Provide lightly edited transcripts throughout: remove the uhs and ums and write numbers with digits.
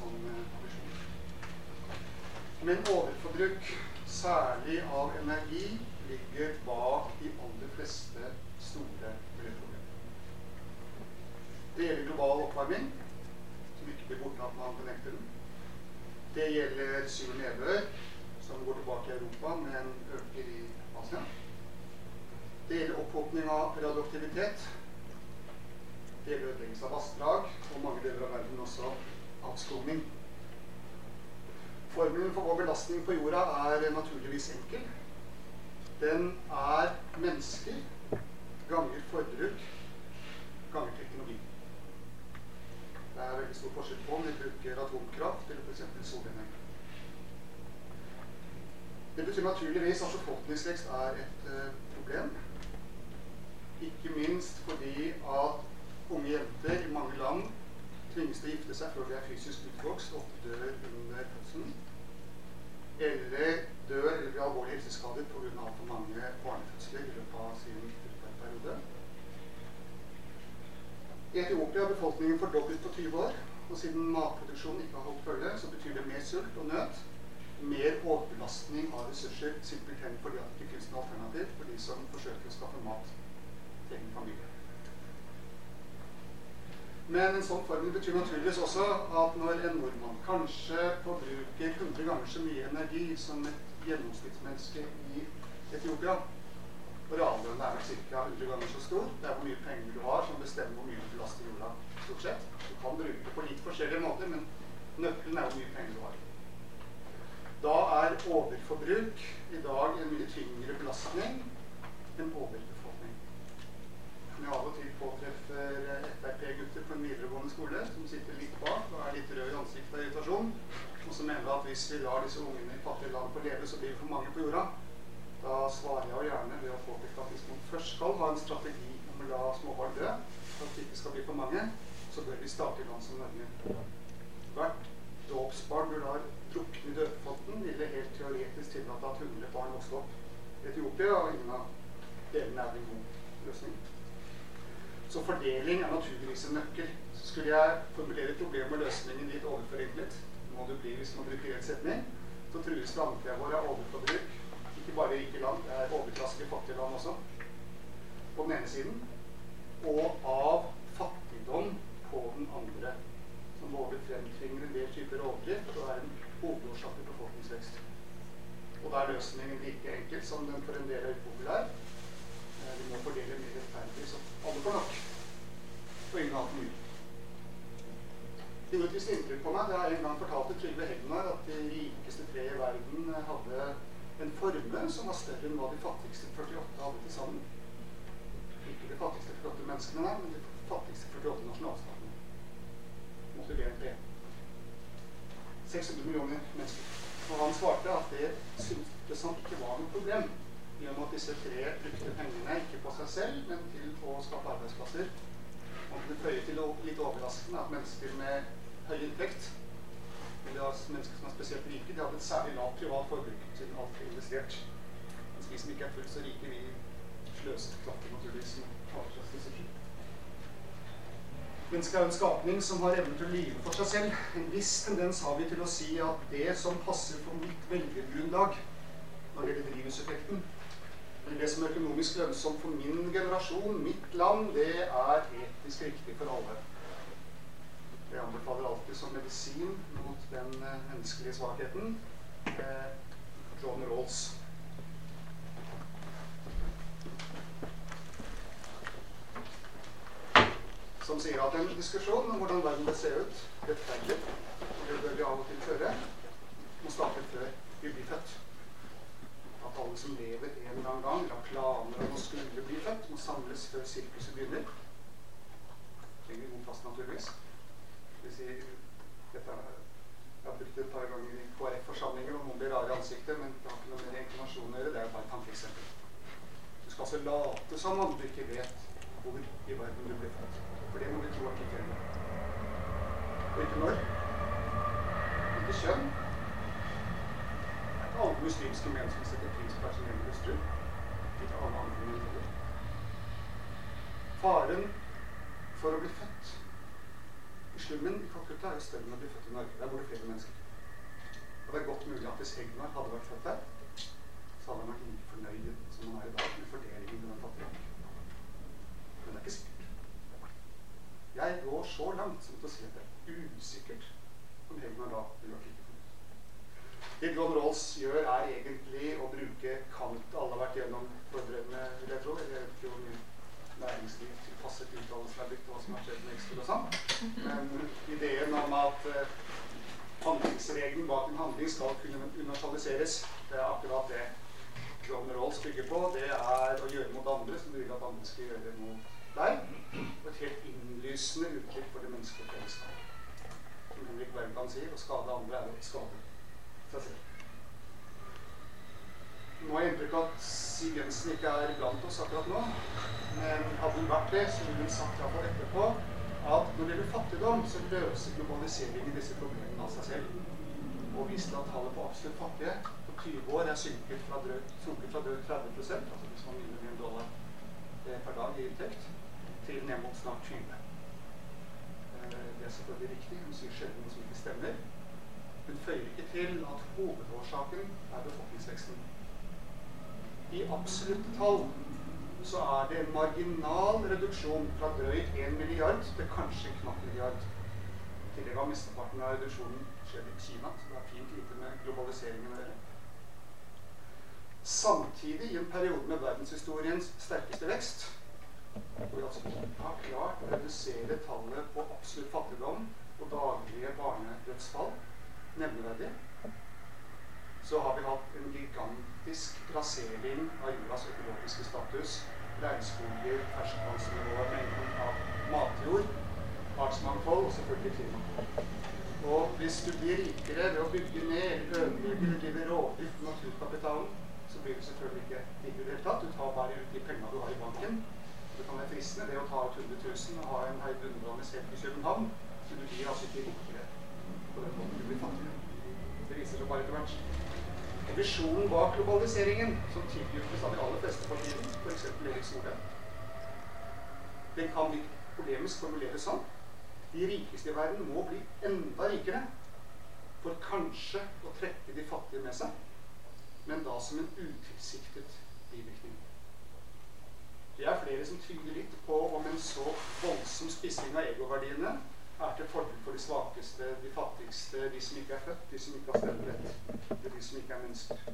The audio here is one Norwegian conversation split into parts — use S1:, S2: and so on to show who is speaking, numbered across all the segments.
S1: sånn ambisjon. Men overforbruk, særlig av energi, ligger bak de aller fleste store miljøproblemer. Det gjelder global oppvarming, som ikke blir borte at man benekter den. Det gjelder sur nedbør, som går tilbake i Europa, men øker i Asia. Det gjelder opphopning av radioaktivitet. Det gjelder ødeleggelse av vassdrag, og mange deler av verden også avskogning. Formelen for vår belastning på jorda er naturligvis enkel. Den er mennesker ganger forbruk ganger teknologi. Det er veldig stor forskjell på om vi bruker atomkraft eller for eksempel solenergi. Det betyr naturligvis at befolkningsvekst er et problem. Ikke minst fordi at unge jenter i mange land tvinges til å gifte seg før de er fysisk utvokst og dør under fødselen. Eller dør eller blir alvorlig helseskadet på grunn av for mange barnefødsler i løpet av sin periode. I Etiopia har befolkningen fordoblet på 20 år, og siden matproduksjonen ikke har holdt følge, så betyr det mer sult og nød, mer overbelastning av ressurser, simpelthen fordi at det ikke finnes noe alternativ for de som forsøker å skaffe mat til egen familie. Men en sånn formel betyr naturligvis også at når en nordmann kanskje forbruker 100 ganger så mye energi som et gjennomsnittsmenneske i Etiopia, og reallønnen er vel ca. 100 ganger så stor, det er hvor mye penger du har som bestemmer hvor mye du belaster jorda stort sett. Du kan bruke det på litt forskjellige måter, men nøkkelen er hvor mye penger du har. Da er overforbruk i dag en mye tyngre belastning enn overbefolkning. Når jeg av og til påtreffer FrP-gutter på en videregående skole som sitter litt bak og er litt rød i ansiktet av irritasjon, og som mener at hvis vi lar disse ungene i fattige land få leve, så blir det for mange på jorda, da svarer jeg jo gjerne ved å påpeke at hvis man først skal ha en strategi om å la småbarn dø, for at det ikke skal bli for mange, så bør vi starte i land som Norge. Hvert dåpsbarn du lar drukne i døpefonten, ville helt teoretisk tillate at 100 barn vokste opp i Etiopia, og ingen av delene er en god løsning. Så fordeling er naturligvis en nøkkel. Så skulle jeg formulere problemet og løsningen litt overforenklet, må det bli hvis man bruker en setning, så trues framtiden vår av overforbruk. Ikke bare i rike land, det er overklasse i fattige land også, på den ene siden, og av fattigdom på den andre, som både fremtvinger en del typer rovdrift og er en hovedårsak til befolkningsvekst. Og da er løsningen like enkel som den for en del er upopulær. Vi må fordele mer rettferdig, så alle får nok, og ingen har for mye. Det gjorde et visst inntrykk på meg da jeg en gang fortalte Trygve Hegnar at de rikeste 3 i verden hadde en formue som var større enn hva de fattigste 48 hadde til sammen. Ikke de fattigste 48 menneskene, nei, men de fattigste 48 nasjonalstatene. Måtte BNP. 600 millioner mennesker. Og han svarte at det syntes han ikke var noe problem, i og med at disse 3 brukte pengene ikke på seg selv, men til å skape arbeidsplasser. Man kunne føye til litt overraskende at mennesker med høy inntekt, eller mennesker som er spesielt rike, de hadde et særlig lavt privat forbruk siden alt er investert. Mens vi som ikke er fullt så rike, vi sløser klatter naturligvis med avklassressurser. Mennesket er en skapning som har evne til å lyve for seg selv. En viss tendens har vi til å si at det som passer for mitt velgergrunnlag når det gjelder drivhuseffekten, eller det som er økonomisk lønnsomt for min generasjon, mitt land, det er etisk riktig for alle. Jeg anbefaler alltid som medisin mot den menneskelige svakheten John Rawls. Som sier at en diskusjon om hvordan verden bør se ut, rettferdig, og det bør vi av og til føre, må starte før vi blir født. At alle som lever en eller annen gang, eller har planer om å skulle bli født, må samles før sirkuset begynner. Trenger god plass naturligvis. Det vil si, jeg har brukt det et par ganger i KrF-forsamlinger, og noen blir rare i ansiktet, men det har ikke noe med reinkarnasjon å gjøre, det er bare et tankeeksempel. Du skal altså late som om du ikke vet hvor i verden du blir født. For det må vi tro at ikke trenger. Og ikke når. Ikke kjønn. Det er ikke alle muslimske menn som setter pris på sin egen hustru. Ikke alle andre menn heller. Faren for å bli født i Slummen i Calcutta er jo større enn å bli født i Norge. Der bor det flere mennesker. Og det er godt mulig at hvis Egnar hadde vært født der, så hadde han vært like fornøyd som han er i dag med fordelingen til den fattige. Men det er ikke sikkert. Jeg går så langt som til å si at det er usikkert om Egnar da ville vært like fornøyd. Det John Rawls gjør er egentlig å bruke Kant. Alle har vært gjennom forberedende, vil jeg tro. Jeg vet ikke hvor mye næringsliv tilpasset utdannelsen er blitt, og hva som har skjedd med Excel og sånn. Men ideen om at handlingsregelen bak en handling skal kunne universaliseres, det er akkurat det John Rawls bygger på. Det er å gjøre mot andre som du vil at andre skal gjøre mot deg. Og et helt innlysende uttrykk for det menneskelige fellesskap. Som Henrik Wergeland sier, å skade andre er å skade seg selv. Nå har jeg inntrykk av at Siv Jensen ikke er blant oss akkurat nå, men hadde hun vært det, så ville hun sagt i hvert fall etterpå at når det gjelder fattigdom, så løser globaliseringen disse problemene av seg selv. Og viste at tallet på absolutt fattige på 20 år er sunket fra drøyt 30%, altså hvis man minner med $1 per dag i inntekt, til ned mot snart 20. Det er selvfølgelig riktig, hun sier sjelden noe som ikke stemmer. Hun føyer ikke til at hovedårsaken er befolkningsveksten. I absolutte tall så er det en marginal reduksjon fra drøyt 1 milliard til kanskje en knapp milliard. I tillegg har mesteparten av reduksjonen skjedd i Kina, så det er fint lite med globaliseringen å gjøre. Samtidig, i en periode med verdenshistoriens sterkeste vekst, hvor vi altså ikke har klart å redusere tallet på absolutt fattigdom og daglige barnedødsfall nevneverdig, så har vi hatt en gigantisk rasering av jordas økologiske status, regnskoger, ferskvannsnivået, mengden av matjord, artsmangfold og selvfølgelig klima. Og hvis du blir rikere ved å bygge ned, ødelegge eller drive rovdrift på naturkapitalen, så blir du selvfølgelig ikke rikere i det hele tatt. Du tar bare ut de pengene du har i banken. Det kan være fristende ved å ta ut 100 000 og ha en heidundrende selv i København, så du blir altså ikke rikere på den måten du blir fattigere. Det viser seg bare etter hvert. Visjonen bak globaliseringen, som tilknyttes av de aller fleste partiene, for eksempel Erik Solheim, den kan bli polemisk formuleret sånn: de rikeste i verden må bli enda rikere for kanskje å trekke de fattige med seg, men da som en utilsiktet bivirkning. Det er flere som tviler litt på om en så voldsom spissing av egoverdiene er til fordel for de svakeste, de fattigste, de som ikke er født, de som ikke har stemmerett, de som ikke er mennesker.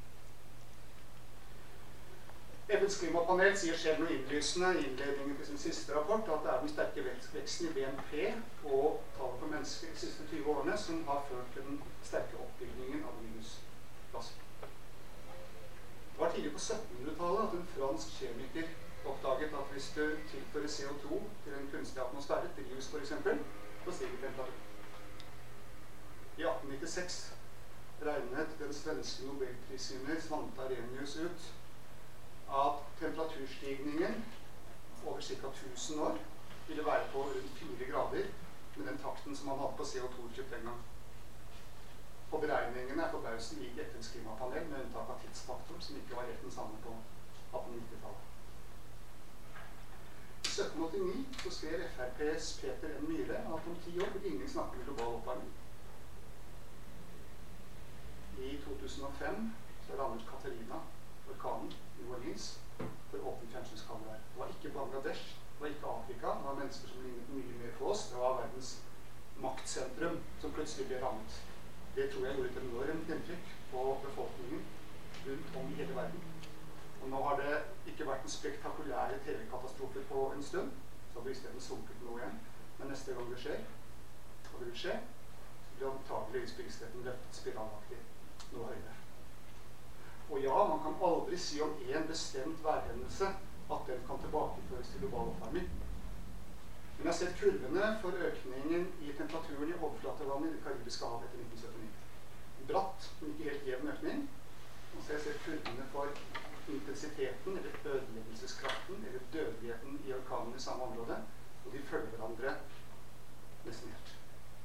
S1: FNs klimapanel sier selv noe innlysende i innledningen til sin siste rapport at det er den sterke veksten i BNP og tallet på mennesker de siste 20 årene som har ført til den sterke oppbyggingen av minusplasser. Det var tidlig på 1700-tallet at en fransk kjemiker oppdaget at hvis du tilfører CO2 til en kunstig atmosfære, drivhus for eksempel, så stiger temperaturen. I 1896 regnet den svenske nobelprisvinner Svante Arrhenius ut at temperaturstigningen over ca. 1000 år ville være på rundt 4 grader med den takten som man hadde på CO2-utslipp den gang. Og beregningene er forbausende lik FNs klimapanel, med unntak av tidsfaktoren, som ikke var helt den samme på 1890-tallet. I 1789 så skrev FrPs Peter N. Myhre at om 10 år vil ingen snakke om global oppvarming. I 2005 så rammet Katarina, orkanen i Orleans, for åpent fjernsynskamera. Det var ikke Bangladesh, det var ikke Afrika, det var mennesker som lignet mye mer på oss. Det var verdens maktsentrum som plutselig ble rammet. Det tror jeg gjorde et enormt inntrykk på befolkningen rundt om i hele verden. Og nå har det ikke vært en spektakulære TV-katastrofe på en stund, så har vi i stedet sunket noe igjen. Men neste gang det skjer, og det vil skje, så blir antagelig spillstetten løftet spiralaktig noe høyere. Og ja, man kan aldri si om en bestemt værhendelse at den kan tilbakeføres til global oppvarming. Men jeg har sett kurvene for økningen i temperaturen i overflatevannet i det karibiske havet etter 1979. Bratt, men ikke helt jevn økning. Og så har jeg sett kurvene for intensiteten, eller ødeleggelseskraften, eller dødeligheten i orkanen i samme område, og de følger hverandre nesten helt.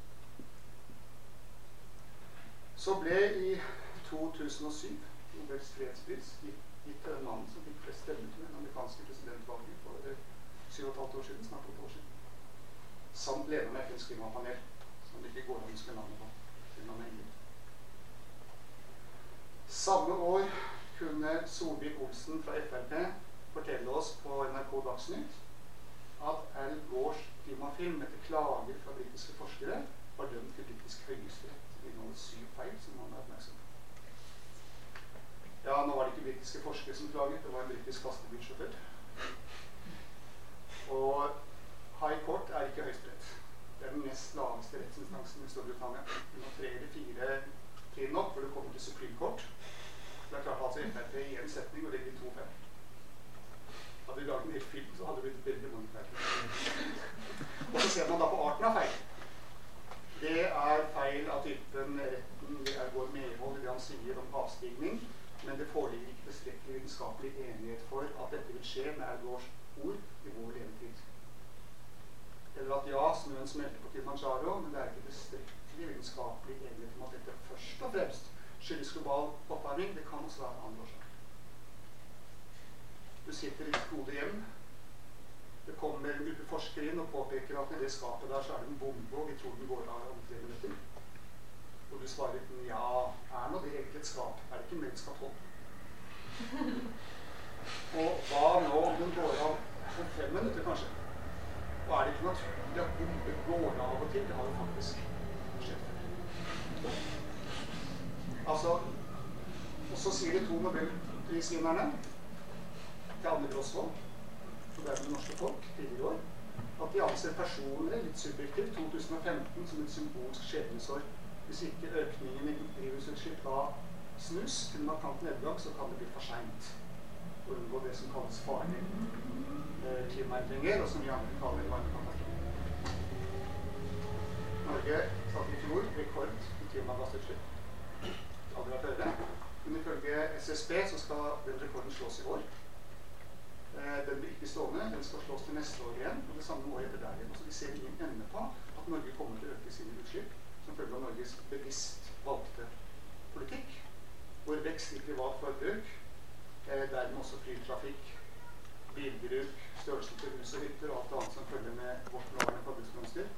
S1: Så ble i 2007 Nobels fredspris gitt til den mannen som fikk flest stemmer til den amerikanske presidentvalget for 7,5 år siden, snart 8 år siden. samt lederen av FNs klimapanel, som ikke går an å huske navnet på. Samme år kunne Solvik-Olsen fra FrP fortelle oss på NRK Dagsnytt at Al Gores klimafilm etter klager fra britiske forskere var dømt til britisk høyesterett. Det inneholder 7 feil som man er oppmerksom på. Ja, nå var det ikke britiske forskere som klaget, det var en britisk lastebilsjåfør. Og High Court er ikke høyesterett. Det er den nest laveste rettsinstansen i Storbritannia. Det må 3 eller 4 trinn opp før du kommer til Supreme Court. Det er klart altså FrP i en setning og legger 2 feil. Hadde vi laget en hel film, så hadde det blitt veldig mange feil. Og så ser man da på arten av feil. Det er feil av typen retten går medhold i det han sier om avstigning, men det foreligger ikke tilstrekkelig vitenskapelig enighet for at dette vil skje med Al Gores ord i vår levetid. Eller at ja, snøen smelter på Kilimanjaro, men det er ikke tilstrekkelig vitenskapelig enighet om at dette først og fremst skyldes global oppvarming. Det kan også være andre årsaker. Du sitter i ditt gode hjem. Det kommer en gruppe forskere inn og påpeker at i det skapet der så er det en bombe, og vi tror den går av om 3 minutter. Og du svarer ja, er nå det egentlig et skap? Er det ikke meldt skap 12? Og hva nå om den går av om 5 minutter kanskje? Og er det ikke naturlig at bomber går av og til? Det har jo faktisk skjedd. Altså, og så sier de 2 Nobelprisvinnerne til Anne Grosvold, og dermed det norske folk, tidligere år, at de anser personlig, litt subjektivt, 2015 som et symbolsk skjebnesår. Hvis ikke økningen i drivhusutslipp da snus til en markant nedgang, så kan det bli for sent å unngå det som kalles farlige klimaendringer, og som vi andre kaller varmekatastrofe. Norge satte i fjor rekord i klimagassutslipp. Aldri vært høyere. Men ifølge SSB så skal den rekorden slås i år. Den blir ikke stående, den skal slås til neste år igjen, og det samme året etter der igjen. Så vi ser ingen ende på at Norge kommer til å øke sine utslipp som følge av Norges bevisst valgte politikk, hvor vekst i privat forbruk, dermed også flytrafikk, bilbruk, størrelsen til hus og hytter og alt annet som følger med vårt nåværende forbruksmønster.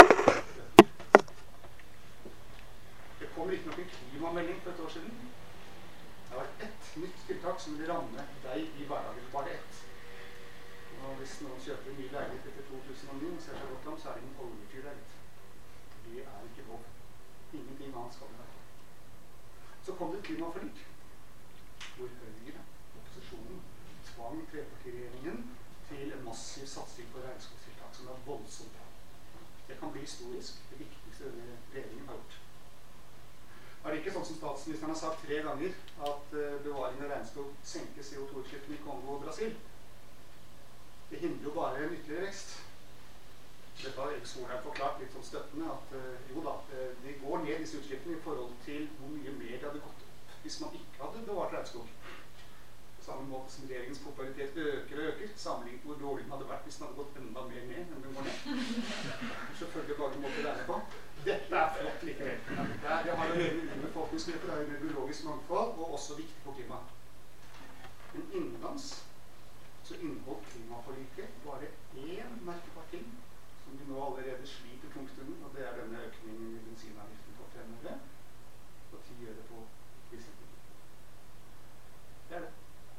S1: Det kommer ikke noen klimamelding for et år siden. Det har vært ett nytt tiltak som vil ramme deg i hverdagen. Bare ett. Og hvis noen kjøper en ny leilighet etter 2009 og ser seg godt om, så er det en oljefyrleilighet. Det er ikke lov. Ingenting annet skal det være. Så kom det et klimaforlik, hvor Høyre, opposisjonen, tvang trepartiregjeringen til en massiv satsing på regnskogtiltak som er voldsomt bra. Det kan bli historisk. Det viktigste denne regjeringen har gjort. Er det ikke sånn som statsministeren har sagt 3 ganger at bevaring av regnskog senker CO2-utslippene i Kongo og Brasil? Det hindrer jo bare en ytterligere vekst. Dette har Erik Solheim forklart litt sånn støttende at jo da, de går ned disse utslippene i forhold til hvor mye mer det hadde gått opp hvis man ikke hadde bevart regnskog. På samme måte som regjeringens popularitet øker og øker, sammenlignet hvor dårlig den hadde vært hvis den hadde gått enda mer ned enn den går ned. Selvfølgelig bare en måte å regne på. Dette er flott likevel. Det har å gjøre med befolkningsgrupper, det er med biologisk mangfold, og også viktig på klima. Men innenlands så inneholdt klimaforliket bare 1 merkbar ting, som vi nå allerede sliter tungt under, og det er denne økningen i bensinavgiften på 5 øre, og 10 øre på dieselbilen. Det er det.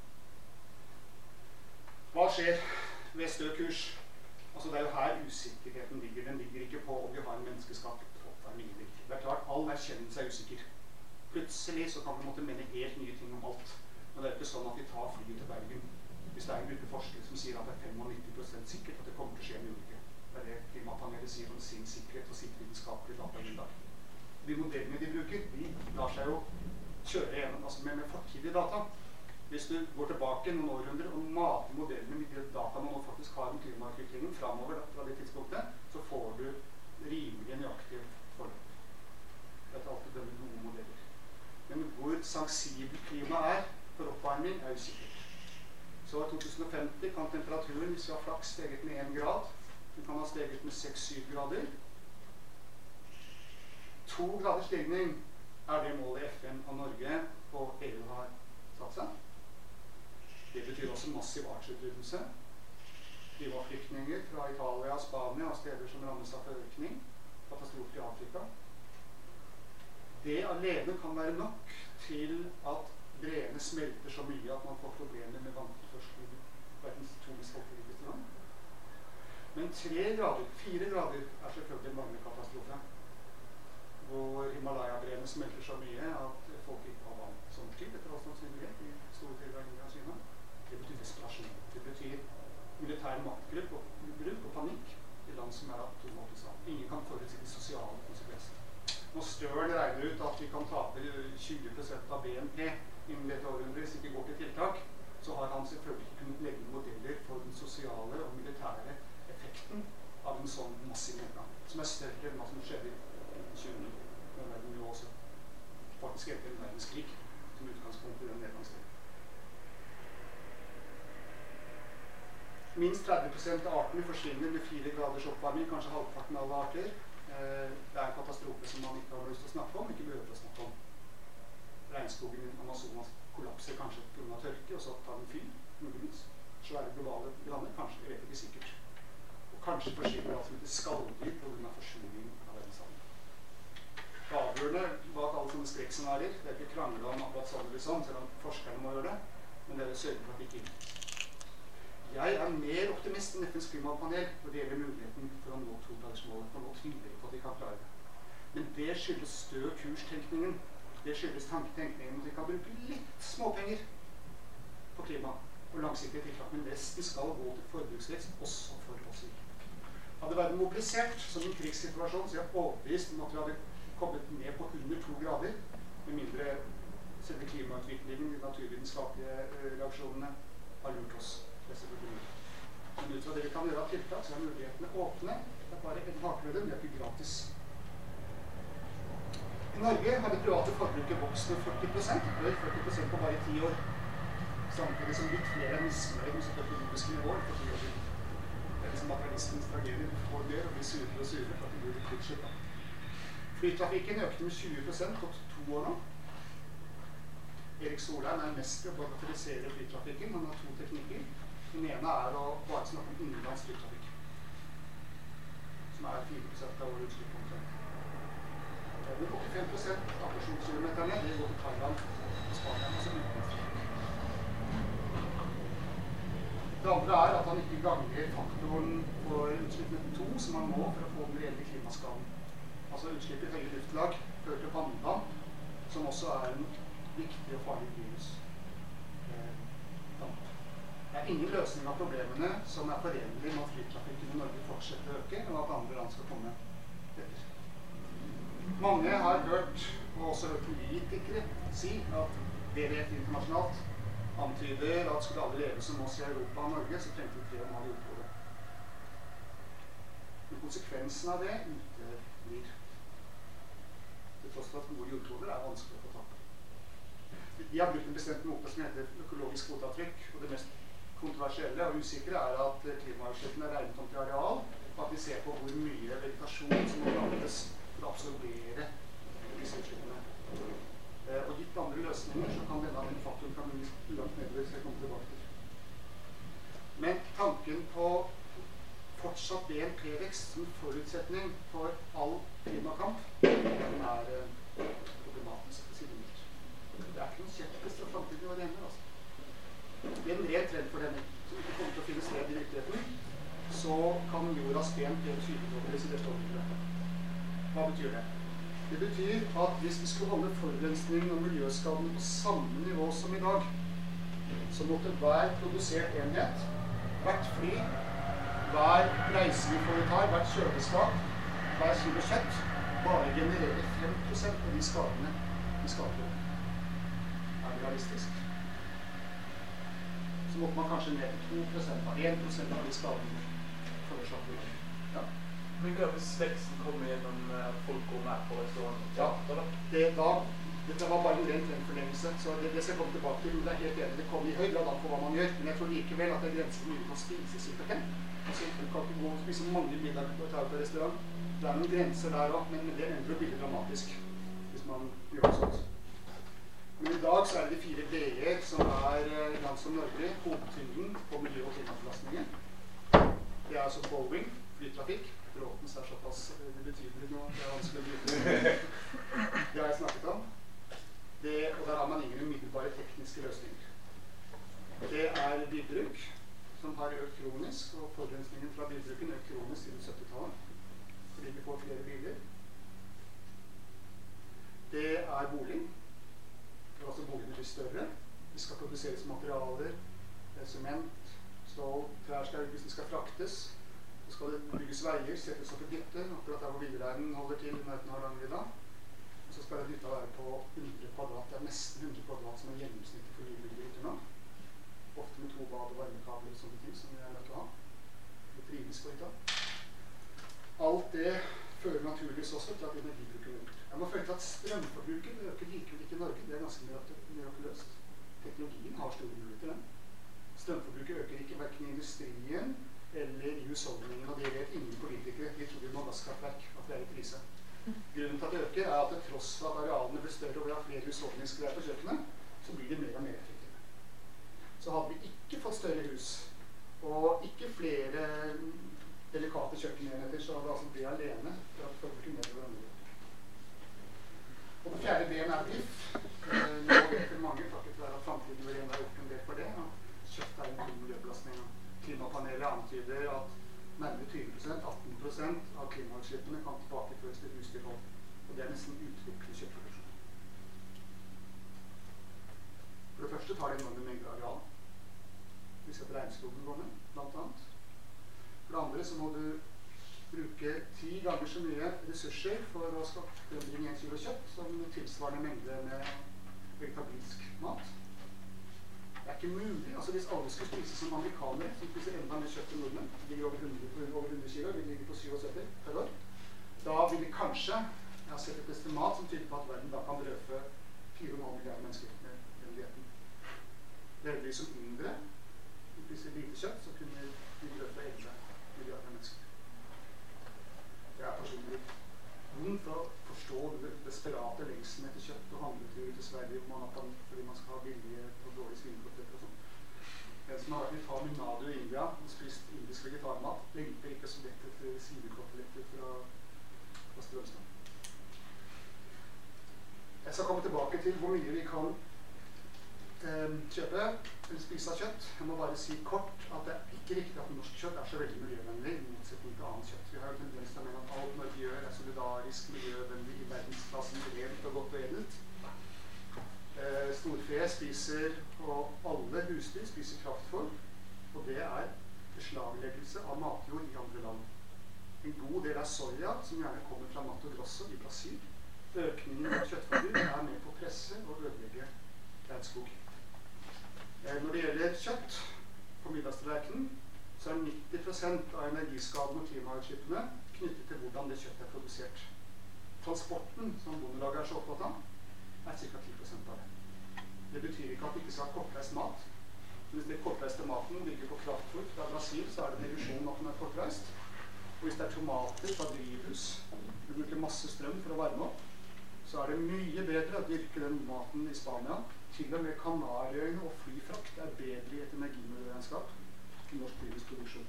S1: Hva skjer ved stø kurs? Altså det er jo her usikkerheten ligger. Den ligger ikke på om vi har en menneskeskapt oppvarming. Det er klart, all erkjennelse er usikker. Plutselig så kan vi måtte mene helt nye ting om alt. Men det er ikke sånn at vi tar flyet til Bergen. Hvis det er en gruppe forskere som sier at det er 95% sikkert at det kommer til å skje en ulykke. Det er det klimapanelet sier om sin sikkerhet og sitt vitenskapelige datagrunnlag. De modellene de bruker, de lar seg jo kjøre gjennom med fortidige data. Hvis du går tilbake noen århundrer og mater modellene med de data man nå faktisk har om klimautviklingen fremover fra det tidspunktet, så får du rimelig nøyaktige forløp. Dette er alltid denne gode modeller. Men hvor sensibel klima er for oppvarming er usikkert. Så i 2050 kan temperaturen, hvis vi har flaks, steget med 1 grad. Den kan ha steget med 6-7 grader. 2 graders stigning er det målet FN og Norge og EU har satt seg. Det betyr også massiv artsutryddelse. klimaflyktninger fra Italia, Spania og steder som rammes av forørkning, katastrofer i Afrika. Det alene kan være nok til at breene smelter så mye at man får problemer med vanntilførsel i verdens 2 mest folkerikeste land. Men 3 grader, 4 grader er selvfølgelig en vanlig katastrofe, hvor Himalaya-breene smelter så mye at folk ikke har vann sommerstid etter all sannsynlighet i store deler av India og Kina. Det betyr desperasjon. Det betyr militær maktbruk og panikk i land som er atomvåpenstater. Ingen kan forutse de sosiale konsekvensene. Når Stern regner ut at vi kan tape 20% av BNP innen dette århundret hvis ikke går til tiltak, så har han selvfølgelig ikke kunnet legge modeller for den sosiale og militære effekten av en sånn massiv nedgang, som er større enn hva som skjedde i 1920, når verden jo også faktisk etter en verdenskrig som utgangspunkt i den nedgangsdelen. Minst 30% av artene forsvinner med 4 graders oppvarming, kanskje halvparten av alle arter. Det er en katastrofe som man ikke har lyst til å snakke om, ikke behøver å snakke om. Regnskogen i Amazonas kollapser kanskje på grunn av tørke, og så tar den fyr, muligvis. Svære globale branner, kanskje, jeg vet ikke sikkert. Og kanskje forsvinner alt som heter skalldyr på grunn av forsuring av verdenshavene. Avgjørende bak alle sånne skrekkscenarier, det er ikke kranglet om akkurat sånn eller sånn, selv om forskerne må gjøre det, men det er å sørge for at det ikke inn. Jeg er mer optimist enn FNs klimapanel når det gjelder muligheten for å nå 2-gradersmålet, for nå tviler jeg på at de kan klare det. Men det skyldes stø kurstenkningen. Det skyldes tenkningen at vi kan bruke litt småpenger på klima og langsiktige tiltak, men resten skal gå til forbruksvekst også for oss. Hadde verden mobilisert som en krigssituasjon, så jeg er overbevist om at vi hadde kommet ned på under 2 grader, med mindre selve klimautviklingen, de naturvitenskapelige reaksjonene har lurt oss. Men ut fra det vi kan gjøre av tiltak, så er mulighetene åpne. Det er bare en hakeløde, men det er ikke gratis. I Norge har det private forbruket vokst med 40%, eller 40% på bare 10 år. Samtidig som litt flere er misnøyd med sitt økonomiske nivå på 10 år siden. Det er liksom materialistens tragedie. Du får mer og blir surere og surere for at det blir litt kuttslipp. Flytrafikken økte med 20% på 2 år nå. Erik Solheim er mest å bagatellisere flytrafikken. Han har 2 teknikker. Den ene er å bare snakke om innenlands flytrafikk, som er 4% av våre utslipp omtrent. Men 85% av personkilometerne det går til Thailand og Spania, altså utenlandstrafikk. Det andre er at han ikke ganger faktoren for utslipp med 2 som han må for å få den reelle klimaskaden. Altså utslipp i høye luftlag fører til vannvann, som også er en viktig og farlig virus. Det er ingen løsning av problemene som er forenlig med at flytrafikken i Norge fortsetter å øke, og at andre land skal komme etter. Mange har hørt, og også hørt politikere, si at WWF internasjonalt antyder at skulle alle leve som oss i Europa og Norge, så trengte vi 3,5 jordklode. Men konsekvensen av det uteblir. Til tross for at gode jordkloder er vanskelig å få tak på. De har brukt en bestemt måte som heter økologisk fotavtrykk, og det mest kontroversielle og usikre er at klimautslippene er regnet om til areal, og at vi ser på hvor mye vegetasjon som må plantes for å absorbere disse utslippene. Og gitt andre løsninger så kan denne faktoren kan bli langt nedover, så jeg kommer tilbake til. Men tanken på fortsatt BNP-vekst som forutsetning for all klimakamp, den er problematisk på siden mitt. Det er ikke noen kjempest for fremtiden å gjøre, altså. I en ren trend for denne, som ikke kommer til å finne sted i virkeligheten, så kan jordas BNP 20-dobles i dette året. Hva betyr det? Det betyr at hvis vi skulle holde forurensningen og miljøskaden på samme nivå som i dag, så måtte hver produsert enhet, hvert fly, hver reise vi foretar, hvert kjøleskap, hver kilo kjøtt, bare generere 5% av de skadene vi skaper. Er det realistisk? Så måtte man kanskje ned til 2% av 1% av de skadene forårsaket. Ja.
S2: Men hva hvis veksten kommer gjennom folk går mer på restauranten?
S1: Ja, det var bare en ren trendforlengelse, så det skal jeg komme tilbake til. Det er helt enig, det kommer i høy grad an på hva man gjør, men jeg tror likevel at det er grenser for mye kan spises i for hen. Altså, du kan ikke gå og spise mange middager på et restaurant. Det er noen grenser der også, men det endrer bildet dramatisk hvis man gjør det sånt. Men i dag så er det de 4 B-er som er i land som Norge, hovedtyngden på miljø- og klimabelastningen. Det er altså Boeing, flytrafikk. Bråtens er såpass betydelig nå, det er vanskelig å bruke. Det har jeg snakket om. Og der har man ingen umiddelbare tekniske løsninger. Det er bilbruk, som har økt kronisk, og forurensningen fra bilbruken økt kronisk siden 70-tallet. Fordi vi får flere biler. Det er bolig. Altså boligene blir større. Det skal produseres materialer, sement, stål, trær skal hvis de skal fraktes. Så skal det bygges veier, settes opp i dytte, akkurat der hvor villreinen holder til i nærheten av Hardangervidda. Og så skal det dytta være på 100 kvadrat. Det er nesten 100 kvadrat som er gjennomsnittet for nybyggehytter nå. Ofte med 2 bad og varmekabler og sånne ting som vi er nødt til å ha. Det trives på hytta. Alt det fører naturligvis også til at energibruken øker. Jeg må føle til at strømforbruket øker likevel ikke i Norge. Det er ganske mirakuløst. Teknologien har store muligheter, den. Strømforbruket øker ikke hverken i industrien eller i husholdningen, og det vet ingen politikere. De tror vi må ha gasskraftverk, at det er i krise. Grunnen til at det øker er at til tross for at arealene blir større og vi har flere husholdningsgreier på kjøkkenet, så blir de mer og mer effektive. Så hadde vi ikke fått større hus, og ikke flere delikate kjøkkenenheter, så hadde altså det alene for at folk kunne gjøre hverandre. Og det fjerde ben er biff. Nå vet mange takket være at fremtiden vil gjøre opp en del for det. Kjøtt er en god miljøbelastning. Klimapanelet antyder at nærmere 20%, 18% av klimautslippene kan tilbakeføres til husdyrhold. Og det er nesten utelukkende kjøttproduksjon. For det første tar det enorme mengder areal. Vi ser at regnskogen går ned, blant annet. For det andre så må du bruke 10 ganger så mye ressurser for å frembringe 1 kilo kjøtt som tilsvarende mengde med vegetabilsk mat. Det er ikke mulig. Altså hvis alle skulle spise som amerikanere, som spiser enda mer kjøtt enn nordmenn, de ligger over 100 kilo, vi ligger på 77 per år, da vil de kanskje, jeg har sett et estimat som tyder på at verden da kan brødfø 4,5 milliarder mennesker med den dietten. Lever vi som indre, spiser lite kjøtt, så kunne vi brødfø 11 milliarder mennesker. Det er personlig vondt for å forstå det desperate lengselen etter kjøtt og handleturer til Sverige fordi man skal ha billige og dårlige svinekoteletter og sånn. En som har vært i Tamil Nadu i India og spist indisk vegetarmat, lengter ikke så lett etter svinekoteletter fra Strømstad. Jeg skal komme tilbake til hvor mye vi kan kjøpe eller spise av kjøtt. Jeg må bare si kort at det er ikke riktig at norsk kjøtt er så veldig miljøvennlig i motsetning til annet kjøtt. Vi har jo tendens til å mene at alt Norge gjør er solidarisk miljøvennlig i verdensklassen, rent og godt og edelt. Storfe spiser, og alle husdyr spiser kraftfôr, og det er beslagleggelse av matjord i andre land. En god del av soja, som gjerne kommer fra Mato Grosso i Brasil, økningen av kjøttforbruk er med på å presse og ødelegge regnskog. Når det gjelder kjøtt på middagstallerkenen, så er 90% av energiskadene og klimautslippene knyttet til hvordan det kjøttet er produsert. Transporten, som Bondelaget er så opptatt av, er ca. 10% av det. Det betyr ikke at vi ikke skal ha kortreist mat. Hvis det kortreiste maten bygger på kraftfôr fra Brasil, så er det en illusjon at den er kortreist. Og hvis det er tomater fra drivhus, du bruker masse strøm for å varme opp, så er det mye bedre å dyrke den maten i Spania. Til og med Kanariøyene og flyfrakt er bedre i et energimiljøregnskap enn norsk drivhusproduksjon.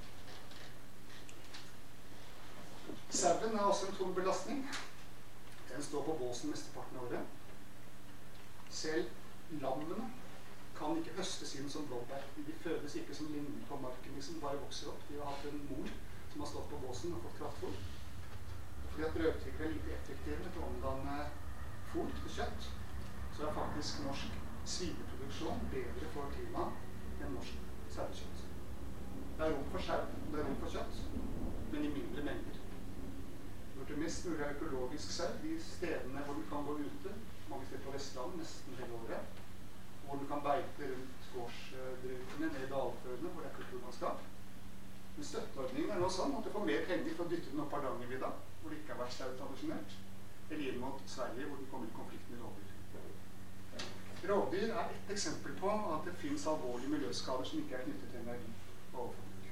S1: Sauen er også en tung belastning. Den står på båsen mesteparten av året. Selv lammene kan ikke høstes inn som blåbær. De fødes ikke som linjer på marken, liksom bare vokser opp. De har hatt en mor som har stått på båsen og fått kraftfôr. Fordi at brødtyggere er lite effektive til å omdanne fôr til kjøtt, så er faktisk norsk svineproduksjon bedre for klimaet enn norsk sauekjøtt. Det er rom for sau, det er rom for kjøtt, men i mindre mengder. Når det mest mulig er økologisk sau, de stedene hvor du kan gå ute, mange steder på Vestlandet, nesten hele året, hvor du kan beite rundt gårdsbrukene ned i dalførene, hvor det er kulturlandskap. Men støtteordningen er nå sånn at du får mer penger for å dytte den opp på Hardangervidda, hvor det ikke har vært sau tradisjonelt, eller inn mot Sverige, hvor det kommer i konflikt med rovdyr. Rovdyr er et eksempel på at det finnes alvorlige miljøskader som ikke er knyttet til energi og overforbruk.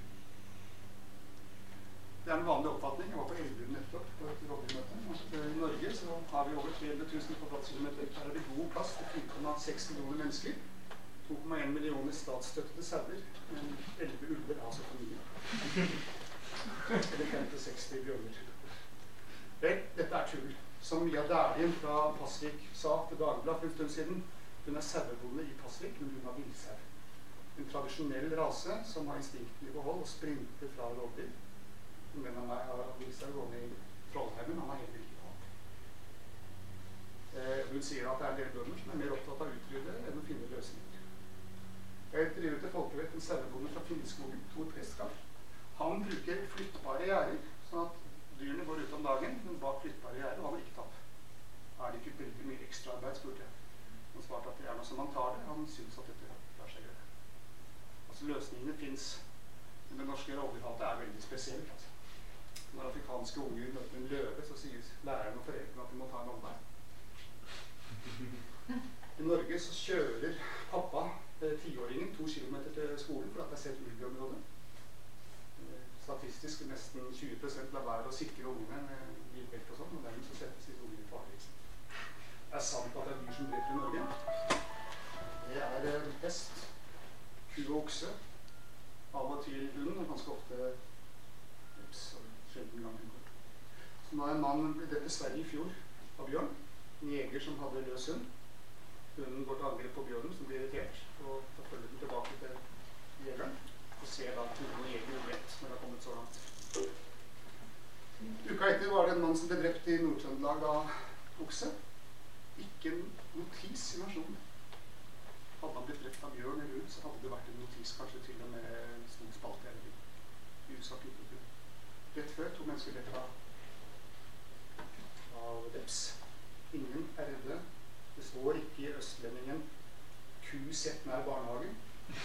S1: Det er en vanlig oppfatning. Jeg var på Elverum nettopp på et rovdyrmøte. I Norge så har vi over 300 000 kvadratkilometer. Her er det god plass til 4,6 millioner mennesker. 2,1 millioner statsstøttede sauer, men 11 ulver er altså for mye. Eller 50-60 bjørner. Vel, dette er tull. Som Mia Dæhlin fra Pasvik sa til Dagbladet for en stund siden, hun er sauebonde i Pasvik, men hun har villsau. En tradisjonell rase som har instinkten i behold og sprinter fra rovdyr. En venn av meg har villsau gående i Trollheimen, han har heller ikke hatt. Hun sier at det er en del bønder som er mer opptatt av å utrydde enn å finne løsninger. Jeg intervjuet til folkevett en sauebonde fra Finnskogen, Tor Prestgaard. Han bruker flyttbare gjerder, sånn at dyrene går ut om dagen, men bak flyttbare gjerder, og han har ikke tatt. Er det ikke veldig mye ekstraarbeid, spurte jeg. Han svarte at det er noe som han tar det. Han synes at dette lar seg gjøre. Altså løsningene finnes, men det norske rovdyrhatet er veldig spesielt. Altså. Når afrikanske unger møter en løve, så sier læreren og foreldrene at de må ta en omvei. I Norge så kjører pappa 10-åringen 2 kilometer til skolen for at det er sett ulv i området. Statistisk nesten 20% lar være å sikre ungene med bilbelte og sånn, og dermed så settes disse ungene i fare. Det er sant at det er dyr som dreper i Norge. Det er hest, ku og okse, av og til hund, og ganske ofte veps og sjelden gang hund. Så nå er en mann blitt drept i Sverige i fjor av bjørn, en jeger som hadde løs hund. Hunden går til angrep på bjørnen, som blir irritert, og så følger den tilbake til jegeren, og ser da at hunden og jeger vet når det har kommet så langt. Uka etter var det en mann som ble drept i Nord-Trøndelag av okse. Ikke en notis i Nasjonen. Hadde han blitt drept av bjørn eller ulv, så hadde det vært en notis, kanskje til og med en stor spalte eller utsatt litteratur. Rett før 2 mennesker drept av veps. Ingen er redde. Det står ikke i Østlendingen ku sett nær barnehagen.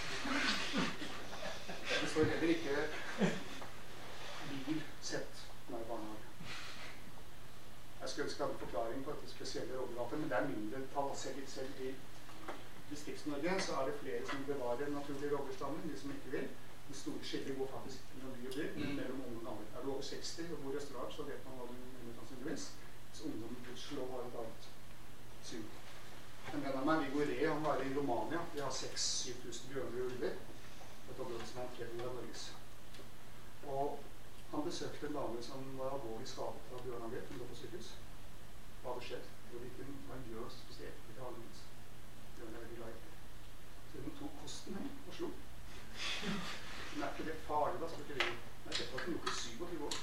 S1: Det står heller ikke bil sett nær barnehagen. Jeg skulle ønske en forklaring på dette spesielle rovdyrhatet, men det er mindre tall. Selv i Distrikts-Norge så er det flere som bevarer naturlige rovdyrstammer, de som ikke vil. Den store skillet går faktisk ikke mellom by og by, men mellom unge og gamle. Er du over 60 og bor i Østerdal, så vet man hva du mener sannsynligvis. Hvis ungdom slår har et annet syn. En venn av meg, Viggo Ree, han var i Romania. De har 6-7 000 bjørner og ulver. Et område som er en tredjedel av Norges. Og han besøkte en dame som var alvorlig skadet av bjørnangrep. Hun lå på sykehus. Hva hadde skjedd? Det var en bjørn spesielt i Halmens. Bjørn er veldig glad i. Så hun tok kosten hen og slo. Men er ikke det farlig da, spurte vi. Nei, dette var ikke noe 27 år.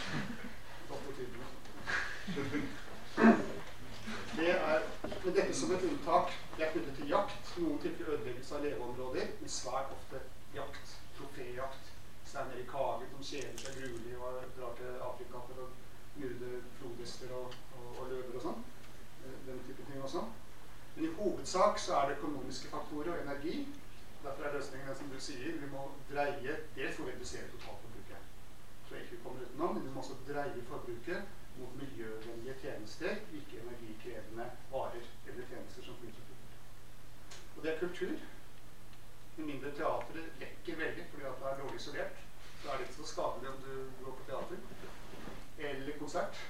S1: Men dette som et unntak, det er knyttet til jakt. Noen tilfeller ødeleggelse av leveområder, men svært ofte jakt, troféjakt. Steiner i kagen som kjeder seg gruelig og drar til Afrika for å myrde flodhester og løver og sånn. Den type ting også. Men i hovedsak så er det økonomiske faktorer og energi. Derfor er løsningen som du sier, vi må dreie, dels for å redusere totalforbruket. Så ikke vi kommer utenom, men vi må også dreie forbruket mot miljøvennlige tjenester, ikke energikrevende varer eller tjenester som flyter ut. Og det er kultur. Med mindre teateret rekker veldig fordi at det er dårlig isolert, så er det ikke så skadelig om du går på teater eller konsert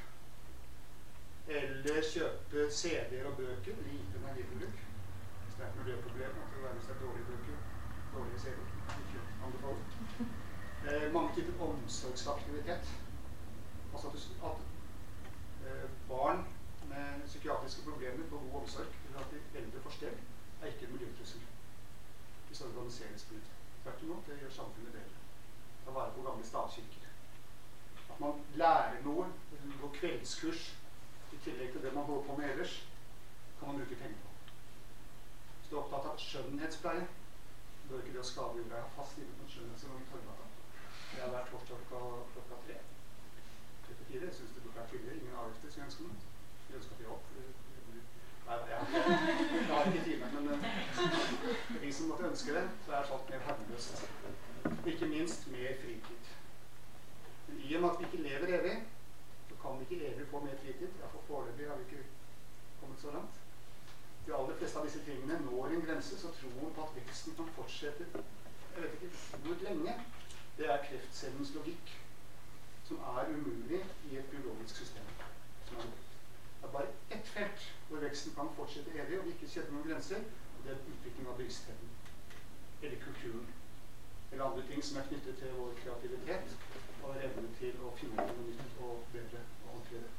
S1: eller kjøpe CD-er og bøker, lite energiforbruk. Hvis det er et miljøproblem at det nærmest er dårlige bøker, dårlige CD-er, ikke anbefaler. Mange typer omsorgsaktivitet. Altså at barn med psykiatriske problemer på god omsorg eller at de eldre får stell, er ikke en miljøtrussel. Hvis det organiseres på ut. Tvert imot, det gjør samfunnet bedre. Ta vare på gamle stavkirker. At man lærer noe, går kveldskurs, i tillegg til det man holder på med ellers, kan man bruke penger på. Hvis du er opptatt av skjønnhetspleie, bør ikke det å skade jorda. Jeg har fast inne på en skjønnhetssalong i Torgata. Det har vært torsdag klokka 3. 34, jeg synes det burde være tidligere. Ingen avgifter som jeg ønsker noe. Jeg ønsker at vi opp. Nei, jeg har ikke tid, men for de som måtte ønske det, så er alt mer hermeløst. Ikke minst mer fritid. Men i og med at vi ikke lever evig, så kan vi ikke evig få mer fritid. For foreløpig har vi ikke kommet så langt. De aller fleste av disse tingene når en grense, så troen på at veksten kan fortsette, jeg vet ikke hvor lenge, det er kreftcellens logikk, som er umulig i et biologisk system. Det er bare ett felt hvor veksten kan fortsette evig, og vi ikke kjenner noen grenser, og det er utvikling av bevisstheten, eller kulturen. eller andre ting som knyttet til vår kreativitet og evne til å finne noe nytt og bedre og håndtere.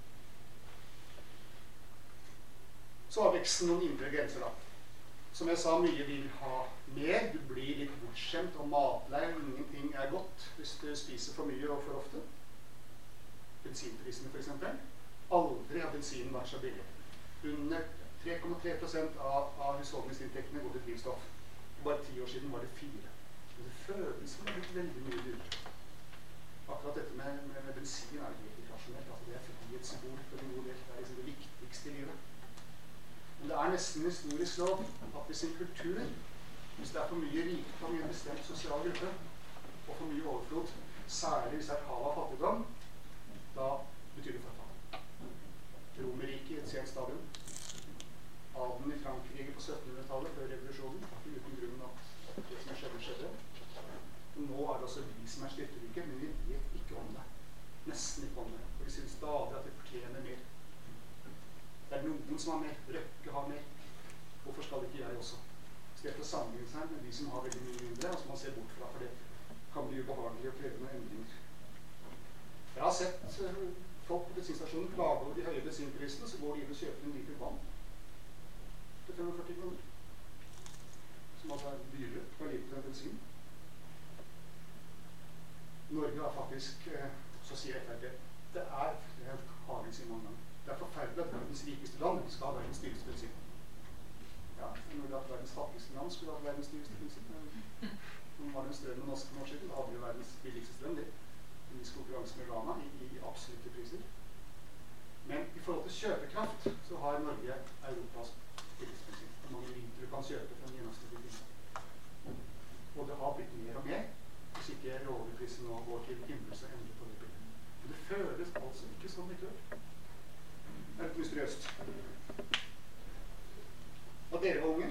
S1: Så har veksten noen indre grenser da. Som jeg sa, mye vil ha mer. Du blir litt bortskjemt og matlei. Ingenting er godt hvis du spiser for mye og for ofte. Bensinprisene for eksempel. Aldri har bensinen vært så billig. Under 3,3% av husholdningsinntektene går til drivstoff. Bare 10 år siden var det 4. Men det føles som det har blitt veldig mye dyrere. Akkurat dette med bensin er helt irrasjonelt. Altså det er frihetssymbol for en god del. Det er liksom det viktigste i livet. Men det er nesten historisk lov at hvis en kultur, hvis det er for mye rikdom i en bestemt sosial gruppe, og for mye overflod, særlig hvis det er et hav av fattigdom, da betyr det forfall. Romerriket i et sent stadium. Adelen i Frankrike på 1700-tallet, før revolusjonen, uten grunn at det som skjedde, skjedde. Nå er det også vi som er styrterike, men vi vet ikke om det. Nesten ikke om det. Og vi synes stadig at vi fortjener mer. Det er noen som har mer. Røkke har mer. Hvorfor skal ikke jeg også? Så det er for å sammenligne seg med de som har veldig mye mindre, og som man ser bort fra, for det kan bli ubehagelig å kreve noen endringer. Jeg har sett folk på bensinstasjonen klage over de høye bensinprisene, så går de inn og kjøper en liter vann til 45 kroner. Som altså er dyrere per liter bensin. Norge har faktisk, så sier FRD, det er hagen sin mange ganger. Det er forferdelig at verdens rikeste land skal ha verdens dyreste bensin. Ja, det er mulig at verdens fattigste land skulle ha verdens dyreste bensin. Nå var det en strøm med norske år siden, da hadde vi verdens billigste strøm, det. En viss konkurranse med Ghana i absolutte priser. Men i forhold til kjøpekraft så har Norge Europas billigste bensin. Hvor mange liter du kan kjøpe for en gjennomsnittlig bensin. Og det har blitt mer og mer, hvis ikke råvareprisen nå går til himmels og ender på det bildet. Men det føles altså ikke som det før. Det er litt mysteriøst. Da dere var unge,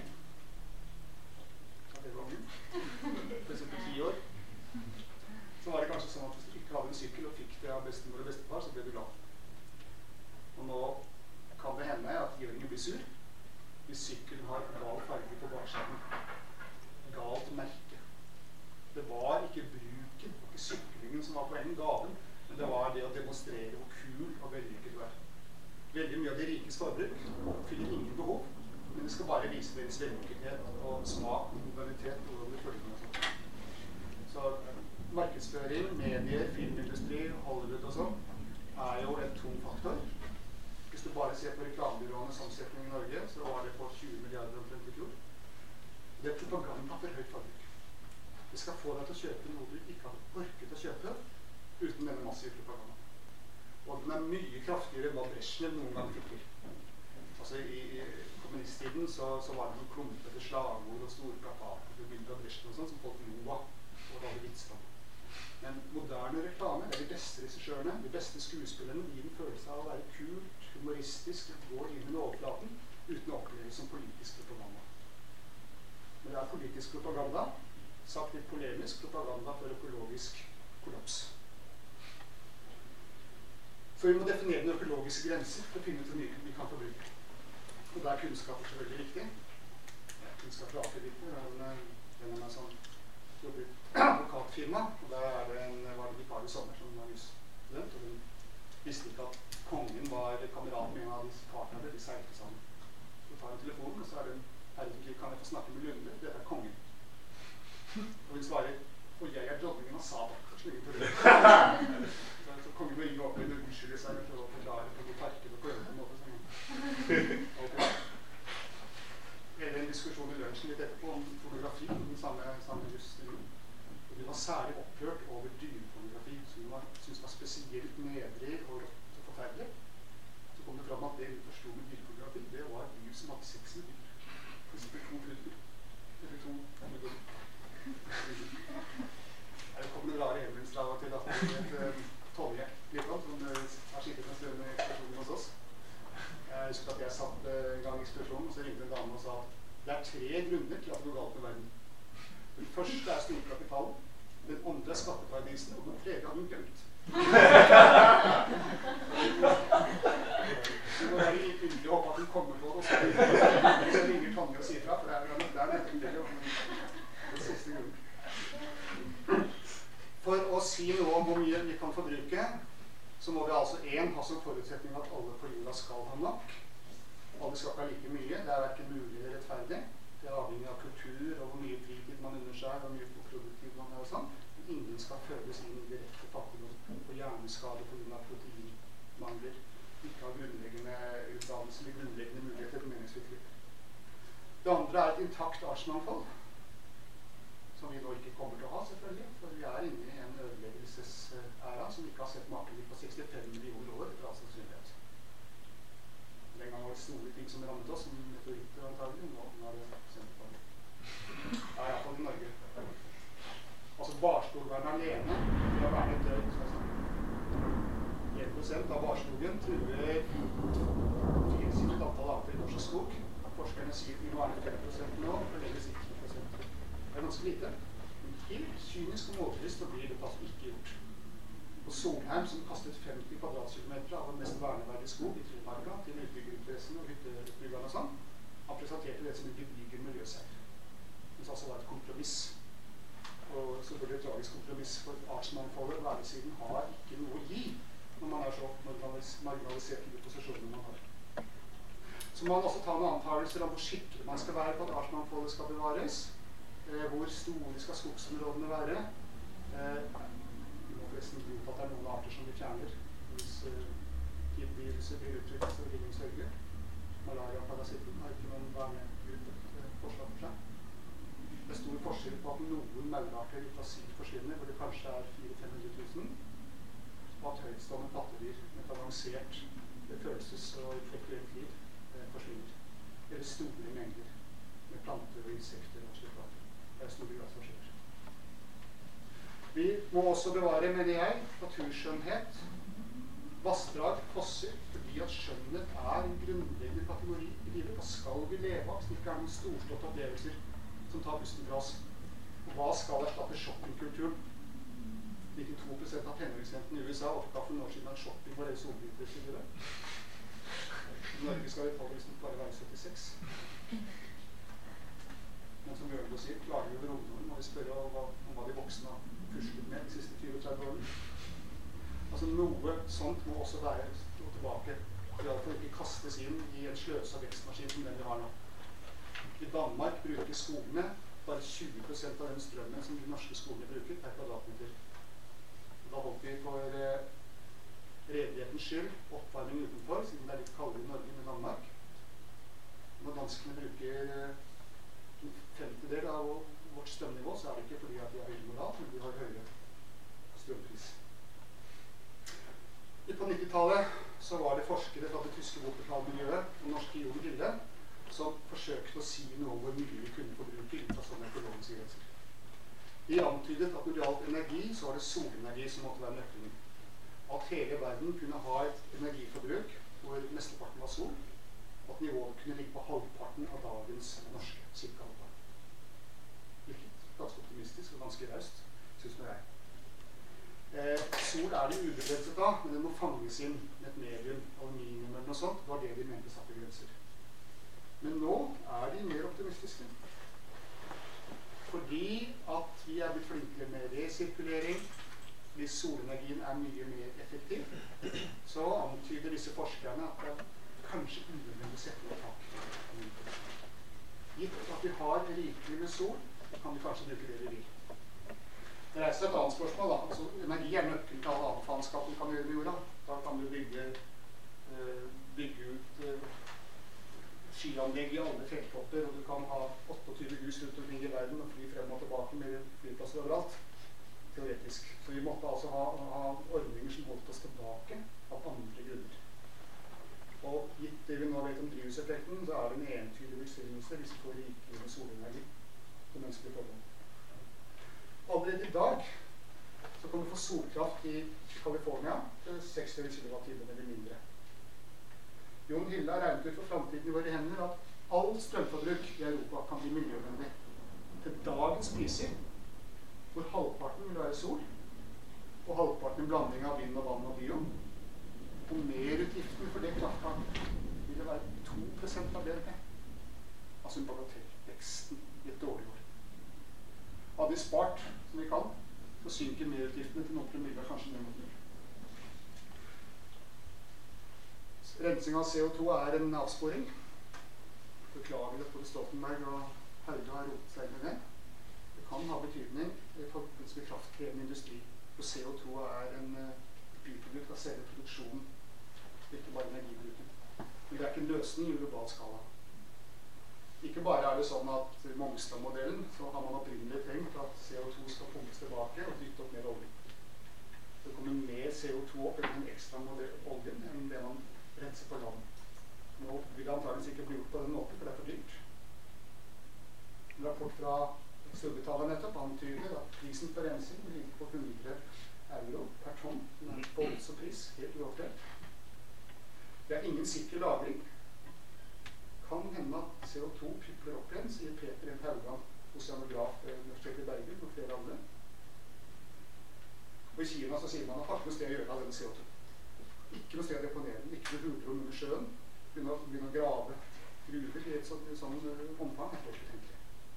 S1: for eksempel 10 år, så var det kanskje sånn at hvis du ikke hadde en sykkel og fikk det av bestemor og bestefar, så ble du glad. Og nå kan det hende at 10-åringen blir sur hvis sykkelen har gal farge på bakskjermen. Galt merke. Det var ikke bruken, ikke syklingen som var poenget, gaven, men det var det å demonstrere hvor kul og vellykket du er. Veldig mye av de rikes forbruk fyller ingen behov, men det skal bare vise deres vellykkethet og smak og modernitet og hvordan det følger med sånt. Så markedsføring, medier, filmindustri, Hollywood og sånn er jo en tung faktor. Hvis du bare ser på reklamebyråenes omsetning i Norge, så var det på 20 milliarder omtrent i fjor. Det er propaganda for høyt forbruk. Det skal få deg til å kjøpe noe du ikke hadde orket å kjøpe uten denne massive propaganda. Og den er mye kraftigere enn hva Brezhnev noen gang fikk til. Altså i kommunisttiden så var det noen klumpete slagord og store plakater og bilder av Brezhnev og sånn som folk lo av og hadde vitser om. Men moderne reklame, det er de beste regissørene, de beste skuespillerne, gir en følelse av å være kult, humoristisk, går inn i overflaten uten å oppleves som politisk propaganda. Men det er politisk propaganda, sagt litt polemisk propaganda for økologisk kollaps. Så vi må definere den økologiske grenser for å finne ut hvor mye vi kan forbruke. Og da er kunnskap selvfølgelig viktig. Kunnskap er alltid viktig. Det er en av meg som jobber i et advokatfirma, og der var det vikar i sommer som var jusstudent, og hun visste ikke at kongen var kamerat med en av disse partnerne, de seilte sammen. Så tar hun telefonen, og så er det en herre som sier, kan jeg få snakke med Lunde? Dette er kongen. Og hun svarer, og jeg er dronningen av Saba. Slik på det. Så kongen må ringe opp og unnskylde seg for å forklare på hvor parket og kløve på en måte. Hele en diskusjon i lunsjen litt etterpå om pornografi, den samme jusstudien. Og de var særlig opprørt over dyrepornografi, som de syntes var spesielt nedrig og rått og forferdelig. Så kom det fram at det vi forstod med dyrepornografi, det var dyr som hadde sex med dyr. For eksempel 2 pudler. Eller 2 pudler. Det kom en rare hemmelighetsslag til at et Tonje Lippland, som har skittet en stund i ekspedisjonen hos oss. Jeg husker at jeg satt en gang i ekspedisjonen, og så ringte en dame og sa at det er 3 grunner til at det går galt med verden. Den første er storkapitalen, den andre er skatteparadisene, og den tredje har hun glemt. Det må være litt yndig å håpe at hun kommer på det, og så ringer Tonje og sier fra, for det er nettopp det, den siste grunnen. forbruke, så må vi altså ha som forutsetning at alle på jorda skal ha nok. Alle skal ikke ha like mye. Det er hverken mulig eller rettferdig. Det er avhengig av kultur og hvor mye fritid man unner seg, og hvor mye produktiv man er og sånn. Men ingen skal fødes inn i direkte fattigdom og hjerneskade på grunn av proteinmangler. Ikke ha grunnleggende utdannelse eller grunnleggende muligheter til meningsfylt liv. Det andre er et intakt artsmangfold, som vi nå ikke kommer til å ha, selvfølgelig. For vi er inne i en ødeleggelsesæra som vi ikke har sett maken til på 65 millioner år etter all sannsynlighet. Den gang var det store ting som rammet oss, som meteoritter antagelig. Nå er det sendt på det. Ja, i hvert fall i Norge. Altså barskogvern alene, vi har vernet død, skal jeg snakke. 1% av barskogen truer 4 antall arter i norsk skog. Forskerne sier vi må verne 5% nå, og legges ikke 10%. Det er ganske lite. Men helt kynisk og målbevisst blir det altså ikke gjort. På Solheim, som kastet 50 kvadratkilometer av den mest verneverdige skog i Trøndelag til utbyggerinteressene og hytteutbyggerne og sånn, han presenterte det som en gedigen miljøseier. Men så var det et kompromiss. Og så burde det et tragisk kompromiss for artsmangfoldet og verdensiden har ikke noe å gi når man er så marginalisert i de posisjonene man har. Så må man også ta noen antakelser om hvor skikkelig man skal være på at artsmangfoldet skal bevares. Hvor store skal skogsområdene være. Vi må forresten tro på at det er noen arter som vi fjerner hvis hiv-viruset blir utryddet over ingen sørge. Malaria-parasitten har ikke noen vernegruppe forslag for seg. Det er stor forskjell på at noen maurarter i Brasil forsvinner, hvor det kanskje er 400–500 000, og at høytstående pattedyr med et avansert følelses- og intellektuelt liv forsvinner. Eller store mengder med planter og insekter og slikt. Det er store gradsforskjeller. Vi må også bevare, mener jeg, naturskjønnhet, vassdrag, fosser, fordi at skjønnhet er en grunnleggende kategori i livet. Hva skal vi leve av? Så det ikke er noen storslåtte opplevelser som tar bussen fra oss. Og hva skal erstatte shoppingkulturen? 92% av tenåringsjentene i USA oppgav for noen år siden at shopping var det solbrytere. I Norge skal vi faktisk bare være 76. Men som Jørgen sier, klager vi over ungdommen når vi spør om hva de voksne har puslet med de siste 20–30 årene. Altså noe sånt må også være tilbake. I alle fall ikke kastes inn i en sløse og vekstmaskin som den vi har nå. I Danmark bruker skogene bare 20% av den strømmen som de norske skogene bruker per kvadratmeter. Da holdt vi for redelighetens skyld oppvarming utenfor, siden det er litt kaldere i Norge enn i Danmark. Når danskene bruker en femtedel av vårt strømnivå, så er det ikke fordi at de har høyere moral, men de har høyere strømpris. På 90-tallet så var det forskere fra det tyske Wuppertal-miljøet og norske Jon Hille som forsøkte å si noe om hvor mye vi kunne forbruke ut fra sånne økologiske grenser. De antydet at når det gjaldt energi, så var det solenergi som måtte være nøkkelen. At hele verden kunne ha et energiforbruk hvor mesteparten var sol, og at nivået kunne ligge på halvparten av dagens norske cirka halvparten. Hvilket ganske optimistisk og ganske raust, synes jeg. Sol er det ubegrenset av, men det må fanges inn med et medium, aluminium eller noe sånt, var det de mente satte grenser. Men nå er de mer optimistiske. Fordi at vi er blitt flinkere med resirkulering, hvis solenergien er mye mer effektiv, så antyder disse forskerne at det kanskje unødvendig å sette noe tak. Gitt at vi har rikelig med sol, kan vi kanskje bruke det vi vil. Det reiser et annet spørsmål da. Altså, energi er nøkkelen til all annen faenskap du kan gjøre i jorda. Da kan du bygge ut skianlegg i alle fjelltopper, og du kan ha 28 hus rundt omkring i verden og fly frem og tilbake med flyplasser overalt. Teoretisk. Så vi måtte altså ha ordninger som holdt oss tilbake av andre grunner. Og gitt det vi nå vet om drivhuseffekten, så er det en entydig velsignelse hvis vi får rikelig med solenergi på menneskelige forhold. Allerede i dag så kan du få solkraft i California til 60 kWh eller mindre. Jon Hille har regnet ut for fremtiden i våre hender at all strømforbruk i Europa kan bli miljøvennlig. Til dagens priser, hvor halvparten vil være sol, og halvparten en blanding av vind og vann og bio. Og merutgiftene for det kraftverket vil være 2% av BNP. Altså en bagatellveksten i et dårlig år. Hadde vi spart som vi kan, så synker merutgiftene til noen promille, kanskje ned mot 0. Rensing av CO2 en avsporing. Beklager at både Stoltenberg og Hauge har rotet seg med det. Det kan ha betydning i forbindelse med kraftkrevende industri, hvor CO2 en biprodukt av selve produksjonen, ikke bare energibruken. Men det ikke en løsning i global skala. Ikke bare det sånn at Mongstad-modellen, så har man opprinnelig tenkt at CO2 skal pumpes tilbake og dytte opp mer olje. Det kommer mer CO2 opp enn en ekstra oljen enn det man renser på land. Nå vil det antageligvis ikke bli gjort på den måten, for det for dyrt. En rapport fra Storbritannia nettopp antyder at prisen for rensing ligger på 100 euro per tonn. En voldsom pris, helt uaktuelt. Det ingen sikker lagring. Kan hende at CO2 pipler opp igjen, sier Peter N. Haugan, oseanograf ved Universitetet i Bergen og flere andre. Og i Kina så sier man at det har ikke noe sted å gjøre av denne CO2. Ikke noe sted å deponere den, ikke noe hulrom under sjøen. Begynne å grave gruver i et sånn omfang, helt utenkelig.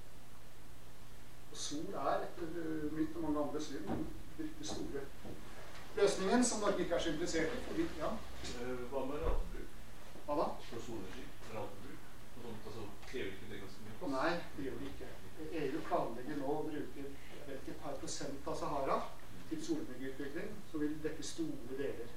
S1: Og sol etter mitt og mange andre syn, den virkelig store løsningen som Norge ikke så interessert i. Fordi, ja.
S2: Hva med ratebruk?
S1: Hva da?
S2: For solenergi, ratebruk. Altså, krever ikke det ganske mye?
S1: Nei, det gjør det ikke. EU planlegger nå å bruke et par prosent av Sahara til solenergiutvikling, som vil dekke store deler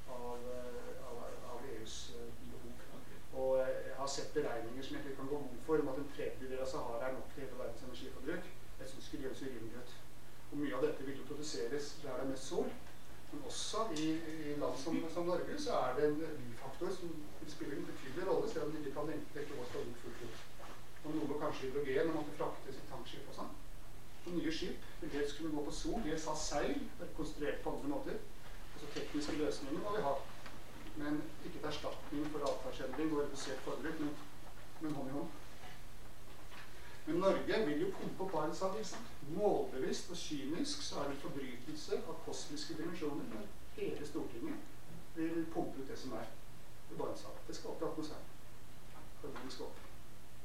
S1: av EUs behov. Og jeg har sett beregninger som jeg ikke kan gå god for, om at en tredjedel av Sahara nok til hele verdens energiforbruk. Jeg synes det skulle gjøres urimelig ut. Og mye av dette vil jo produseres der det mest sol. Men også i land som Norge så det en byfaktor som vil spille en betydelig rolle, selv om de ikke kan dekke vårt forbruk fullt ut. Og noe kanskje hydrogen, og måtte fraktes i tankskip og sånn. Og nye skip vil dels kunne gå på sol, dels ha seil, konstruert på andre måter. Altså tekniske løsninger må vi ha. Men ikke til erstatning for atferdsendring og redusert forbruk, men hånd i hånd. Men Norge vil jo pumpe opp Barentshavet. Målbevisst og kynisk så det en forbrytelse av kosmiske dimensjoner når hele Stortinget vil pumpe ut det som i Barentshavet. Det skal opp i atmosfæren. Karbonen skal opp.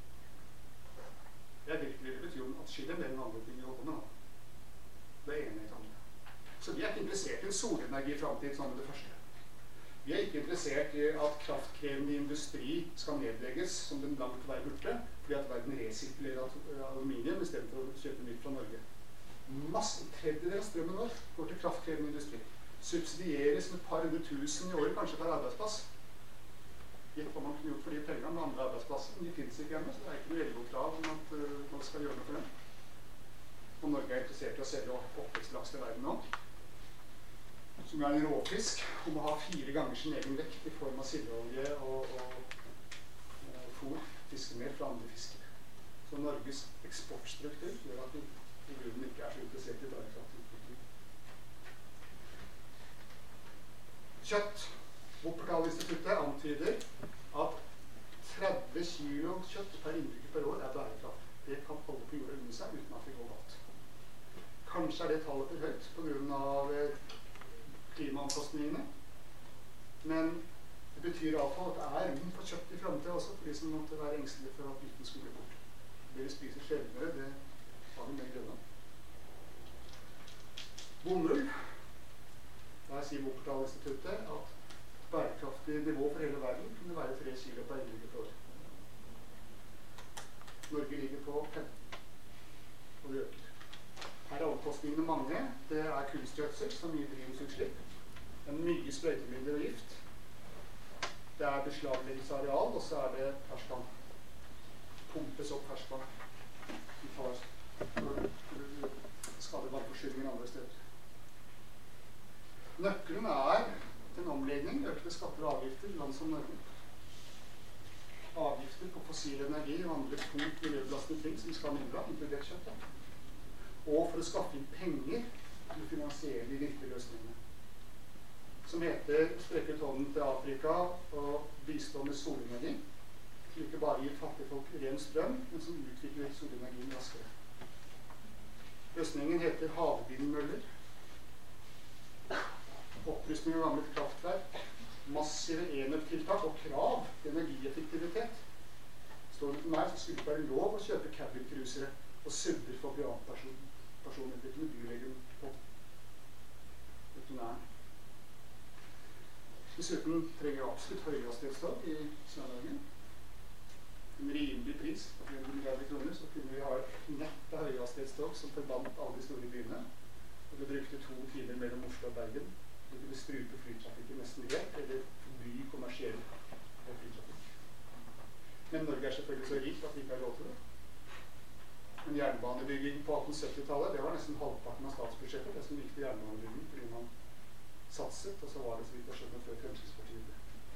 S1: Det virkelig betyr jo atskillig mer enn andre ting vi holder med. Det enighet om det. Så vi ikke interessert i en solenergi i fremtiden som det første. Vi ikke interessert i at kraftkrevende industri skal nedlegges, som den langt på vei burde, fordi at verden resirkulerer aluminium i stedet for å kjøpe nytt fra Norge. Masse tredjedel av strømmen vår går til kraftkrevende industri. Subsidieres med et par hundre tusen i året, kanskje per arbeidsplass. Gitt hva man kunne gjort for de pengene med andre arbeidsplasser, men de finnes ikke hjemme, så det ikke noe LO-krav om at man skal gjøre noe for dem. Og Norge interessert i å selge oppvekstlaks til verden nå, som en råfisk, og må ha 4 ganger sin egen vekt i form av sildeolje og fôr, fiskemel fra andre fisker. Så Norges eksportstruktur gjør at vi i grunnen ikke så interessert i bærekraftutvikling. Kjøtt. Wuppertal-instituttet antyder at 30 kilo kjøtt per innbygger per år bærekraft. Det kan holde på jorda under seg uten at det går galt. Kanskje det tallet for høyt på grunn av klimaanpassningene, men det betyr i alle fall at det rom for kjøtt i fremtiden også, for de som måtte være engstelige for at bytten skulle bli bort. Det vi spiser sjeldnere, det har vi mer grunn av. Bomull. Der sier Wuppertal-instituttet at bærekraftig nivå for hele verden kunne være 3 kilo per innbygger per år. Norge ligger på 15, og det øker. Her avkostningene mange. Det kunstgjødsel som gir drivhusutslipp. En mye sprøytemidler og gift. Det beslagleggelse av areal, og så det ferskvann. Pumpes opp ferskvann. Vi tar skader vannforsyningen andre steder. Nøkkelen til en omlegging, økte skatter og avgifter i land som Norge. Avgifter på fossil energi og andre tungt miljøbelastende ting som skal mindre, inkludert kjøtt. Og for å skaffe inn penger til å finansiere de virkelige løsningene. Som heter strekke ut hånden til Afrika og bistå med solenergi. Som ikke bare gir fattige folk ren strøm, men som utvikler solenergien raskere. Løsningen heter havvindmøller. Opprustning av gamle kraftverk. Massive enøktiltak og krav til energieffektivitet. Står det til meg, så skulle det være lov å kjøpe cabin-cruisere og subber for privatpersoner. Personer med byregelen på veterinæren. Dessuten trenger vi absolutt høyhastighetstog i Sør-Norge. En rimelig pris på 300 milliarder kroner, så kunne vi ha et nett av høyhastighetstog som forbandt alle de store byene. Og det brukte 2 timer mellom Oslo og Bergen. Det kunne strupe flytrafikken nesten helt, eller forby kommersiell flytrafikk. Men Norge er selvfølgelig så rikt at vi ikke har råd til det. En jernbanebygging på 1870-tallet, det var nesten halvparten av statsbudsjettet. Det som gikk til jernbanebygging fordi man satset, og så var det så vidt jeg skjønner før Fremskrittspartiet.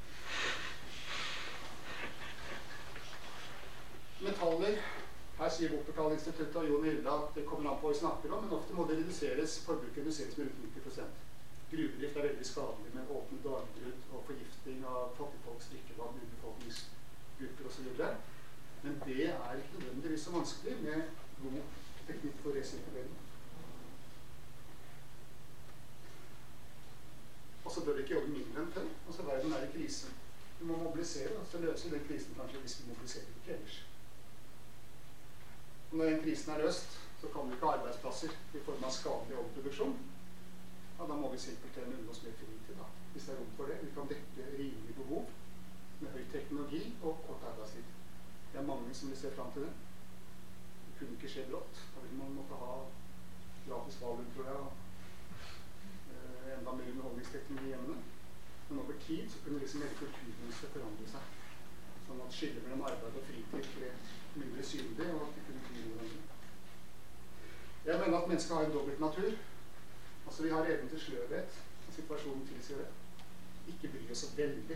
S1: Metaller. Her sier Wuppertal-instituttet og Jon Hilde at det kommer an på hva vi snakker om, men ofte må det forbruket reduseres med rundt 90%. Gruvedrift er veldig skadelig med åpne dagbrudd og forgifting av fattigfolks drikkevann, urbefolkningsgrupper osv. Men det er ikke nødvendigvis så vanskelig med god teknikk for resirkulering. Og så bør vi ikke jobbe mindre enn før. Altså verden er i krise. Vi må mobilisere, og så løser den krisen kanskje hvis vi mobiliserer ikke ellers. Og når den krisen er løst, så kommer vi ikke ha arbeidsplasser i form av skadelig overproduksjon. Ja, da må vi simpelthen unne oss mer fritid, da, hvis det er rom for det. Vi kan dekke rimelig behov med høy teknologi og kort arbeidstid. Det er mange som vil se frem til det. Det kunne ikke skje brått. Da vil man måtte ha gratis valium, tror jeg, og enda mer underholdningsteknologi i hjemmene. Men over tid så kunne liksom hele kulturmønsteret forandre seg. Sånn at skillet mellom arbeid og fritid ble mindre synlig, og at det kunne bli hverandre. Jeg mener at mennesket har en dobbelt natur. Altså vi har evnen til sløvhet, og situasjonen tilsier det. Ikke bry oss så veldig.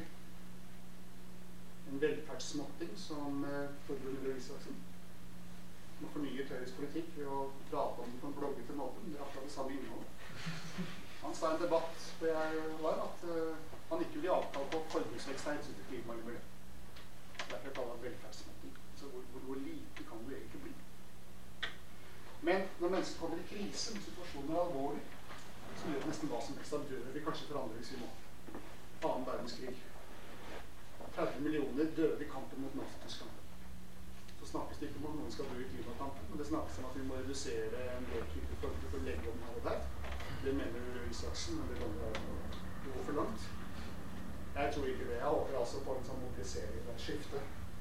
S1: En velferdssmåtting som Torbjørn Røe Isaksen. Man fornyer Høyres politikk ved å prate om den på en bloggete måte. Det er akkurat det samme innhold. Han sa i en debatt hvor jeg var at han ikke vil avtale på forbruksvekst av hensyn til klima eller miljø. Derfor kaller han velferdsmåten. Så hvor lite kan du egentlig bli? Men når mennesker kommer i krise, når situasjonen er alvorlig, så gjør det nesten hva som helst. Da dør vi kanskje for andre hvis vi må. 2. verdenskrig. 30 millioner døde i kampen mot Nazi-Tyskland. Så snakkes det ikke om at noen skal dø i klimakampen, men det snakkes om at vi må redusere en del type forhold for å legge om her og der. Det mener Røe Isaksen, men det kan gå for langt. Jeg tror ikke det. Jeg håper altså på en sånn mobilisering og et skifte.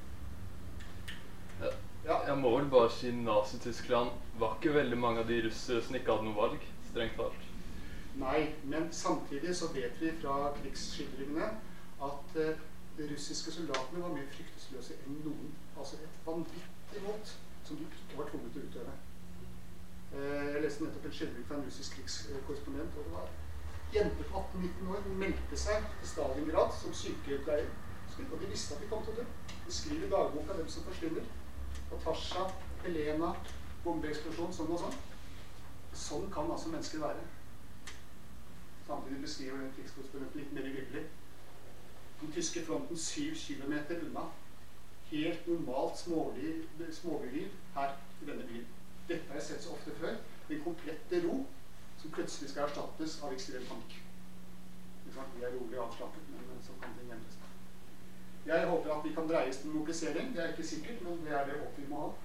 S3: Ja. Jeg må vel bare si Nazi-Tyskland var ikke veldig mange av de russere som ikke hadde noe valg, strengt talt.
S1: Nei, men samtidig så vet vi fra krigsskildringene at de russiske soldatene var mer fryktesløse enn noen. Altså et vanvittig mot som de ikke var tvunget til å utøve. Jeg leste nettopp en skildring fra en russisk krigskorrespondent, og det var jenter på 18-19 år meldte seg til Stalingrad som sykepleier. Og de visste at de kom til å dø. De skriver dagboka dem som forsvinner. Natasha, Helena, bombeeksplosjon, sånn og sånn. Sånn kan altså mennesker være. Samtidig beskriver den krigskorrespondenten litt mer hyggelig. Den tyske fronten 7 kilometer unna. Helt normalt småbyliv her i denne byen. Dette har jeg sett så ofte før. En komplett ro som plutselig skal erstattes av ekstrem panikk. Vi er rolig avslappet, men så kan ting endres. Jeg håper at vi kan dreies til mobilisering. Det er ikke sikkert, men det er det håpet vi må ha.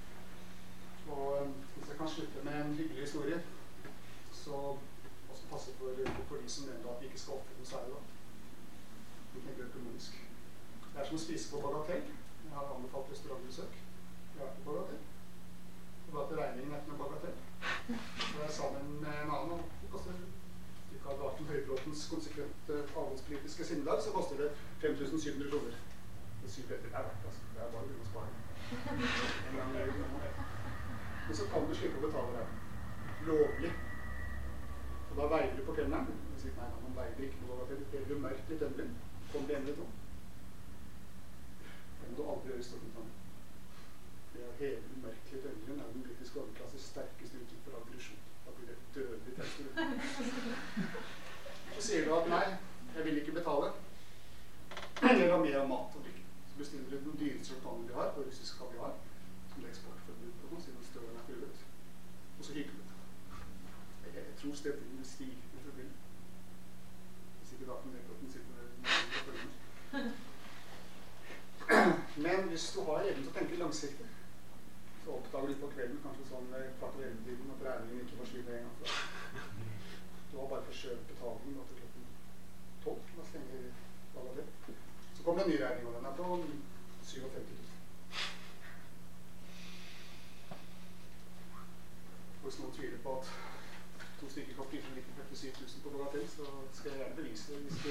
S1: Og hvis jeg kan slutte med en hyggelig historie, så også passe for de som mener at vi ikke skal ofre noe særlig da. Vi tenker økonomisk. Det er som å spise på bagatell. Jeg har anbefalt restaurantbesøk. Jeg har vært på bagatell. Det var at regningen etter med bagatell. Så jeg er sammen med en annen, og det koster Karl Arten Høybråtens konsekvente avholdspolitiske sinnelag, så koster det 5.700 kroner. Det 7 etter er verdt, altså. Det er bare å spare. Men så kan du slippe å betale det. Lovlig. Og da veier du på kelneren. Du sier, nei, man veier ikke noe bagatell. Det blir mørkt litt endelig. Kom det en eller to. Det må du aldri gjøre i Storbritannia. Det å heve mørkt litt endelig er den britiske overklasses sterkeste uttrykk for aggresjon. Da blir det dødelig tekster. Så sier du at nei, jeg vil ikke betale. Jeg vil ha mer av mat og drikke. Så bestiller du den dyreste champagne vi har, på russisk kaviar, som det er eksportforbud på nå, siden støren er fullet. Og så hyggelig. Jeg tror stedet vil stige hvis du vil. Hvis ikke da kan den sitte med følger. Men hvis du har evnen til å tenke langsiktig, så oppdager du på kvelden kanskje sånn 11:15 at regningen ikke forsvinner en gang fra. Du har bare forskjøvet betalingen til klokken 12. Da stenger Bangladesh. Så kommer det en ny regning, og den er på 57 000. Hvis noen tviler på at 2 stykker kan prise 57 000 på Bangladesh, så skal jeg gjerne bevise det. Hvis det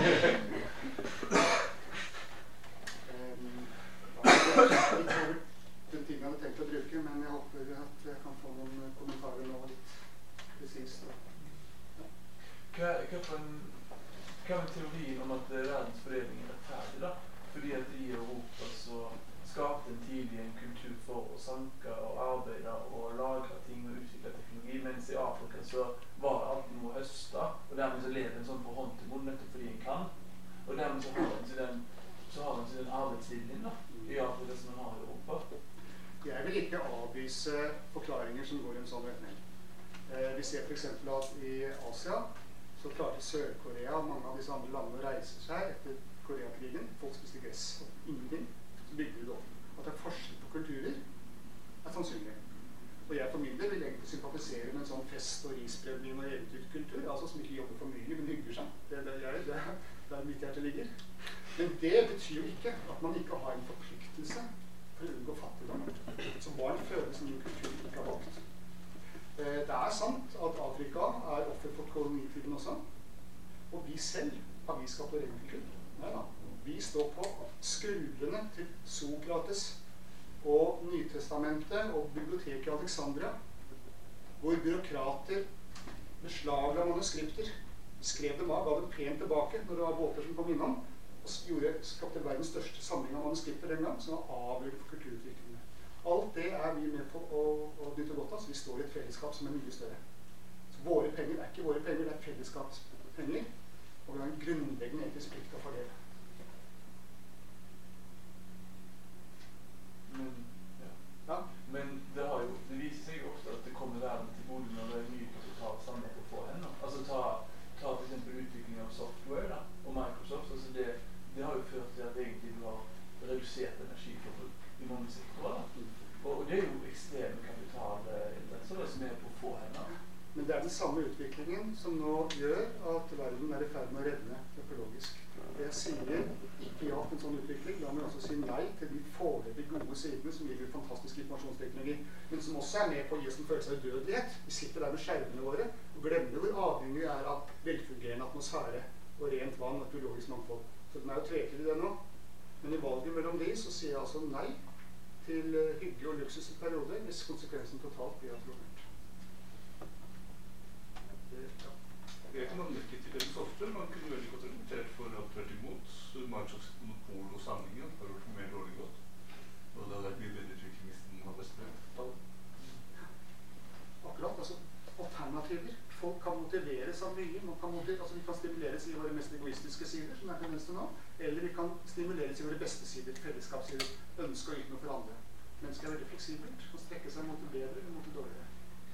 S1: den tiden jeg hadde tenkt å bruke, men jeg håper at jeg kan få noen kommentarer nå litt presist.
S2: Hva med teorien om at verdens fordeling er rettferdig, da? Fordi at i Europa så skapte en tidlig en kultur for å sanke og arbeide og lagre ting og utvikle teknologi, mens i Afrika så var det alltid noe å høste, og dermed så lever en sånn på hånd til munn nettopp fordi en kan. Og dermed så har en til den arbeidslinjen da, i Afrika som man har i Europa.
S1: Jeg vil ikke avvise forklaringer som går i en sånn retning. Vi ser for eksempel at i Asia så klarte Sør-Korea og mange av disse andre landene å reise seg etter Koreakrigen. Folk spiste gress og ingenting. Så bygde de det opp. At det er forskjell på kulturer er sannsynlig. Og jeg for min del vil egentlig sympatisere med en sånn fest- og risspredning og eventyrkultur, altså som ikke jobber for mye, men hygger seg. Det er der mitt hjerte ligger. Men det betyr jo ikke at man ikke har en forpliktelse for å unngå fattigdom. Så barn fødes i en kultur de ikke har valgt. Det er sant at Afrika er offer for kolonitiden også. Og vi selv har vi skapt vår egen kultur. Neida. Vi står på skuldrene til Sokrates og Nytestamentet og biblioteket i Alexandria, hvor byråkrater beslagla manuskripter, skrev dem av, ga dem pent tilbake når det var båter som kom innom, og skapte verdens største samling av manuskripter den gang, som var avgjørende for kulturutviklingen. Alt det er vi med på å nyte godt av, så vi står i et fellesskap som er mye større. Så våre penger er ikke våre penger, det er fellesskapspenger, og vi har en grunnleggende etisk plikt til å fordele.
S2: Men det viser seg jo ofte at det kommer verden til gode når det er mye kapital samlet på få hender. Altså ta for eksempel utvikling av software da, og Microsoft. Altså det har jo ført til at egentlig du har redusert energiforbruk i mange sektorer. Og det er jo ekstreme kapitalinteresser som er på få hender.
S1: Men det er den samme utviklingen som nå gjør at verden er i ferd med å redne økologisk. Jeg sier ikke ja til en sånn utvikling, da må jeg også si nei til de foreløpig gode sidene som gir fantastisk informasjonsteknologi, men som også er med på å gi oss en følelse av udødelighet. Vi sitter der med skjermene våre og glemmer hvor avhengig vi er av velfungerende atmosfære og rent vann og biologisk mangfold. Så den er jo tvetydig det nå. Men i valget mellom de så sier jeg altså nei til hygge og luksus i perioder, hvis konsekvensen totalt blir at
S4: Det er ikke noe nyttig til den software. Man kunne veldig godt argumentert for at tvert imot Microsofts monopol og samlingen har gjort mer dårlig godt. Og det hadde vært mye bedre utvikling hvis den hadde spredd.
S1: Akkurat, altså alternativer. Folk kan motiveres av mye. Vi kan stimuleres i våre mest egoistiske sider, som er tendens til nå, eller vi kan stimuleres i våre beste sider, fellesskapssider, ønske å yte noe for andre. Mennesket er veldig fleksibelt, og strekke seg mot det bedre eller mot det dårligere.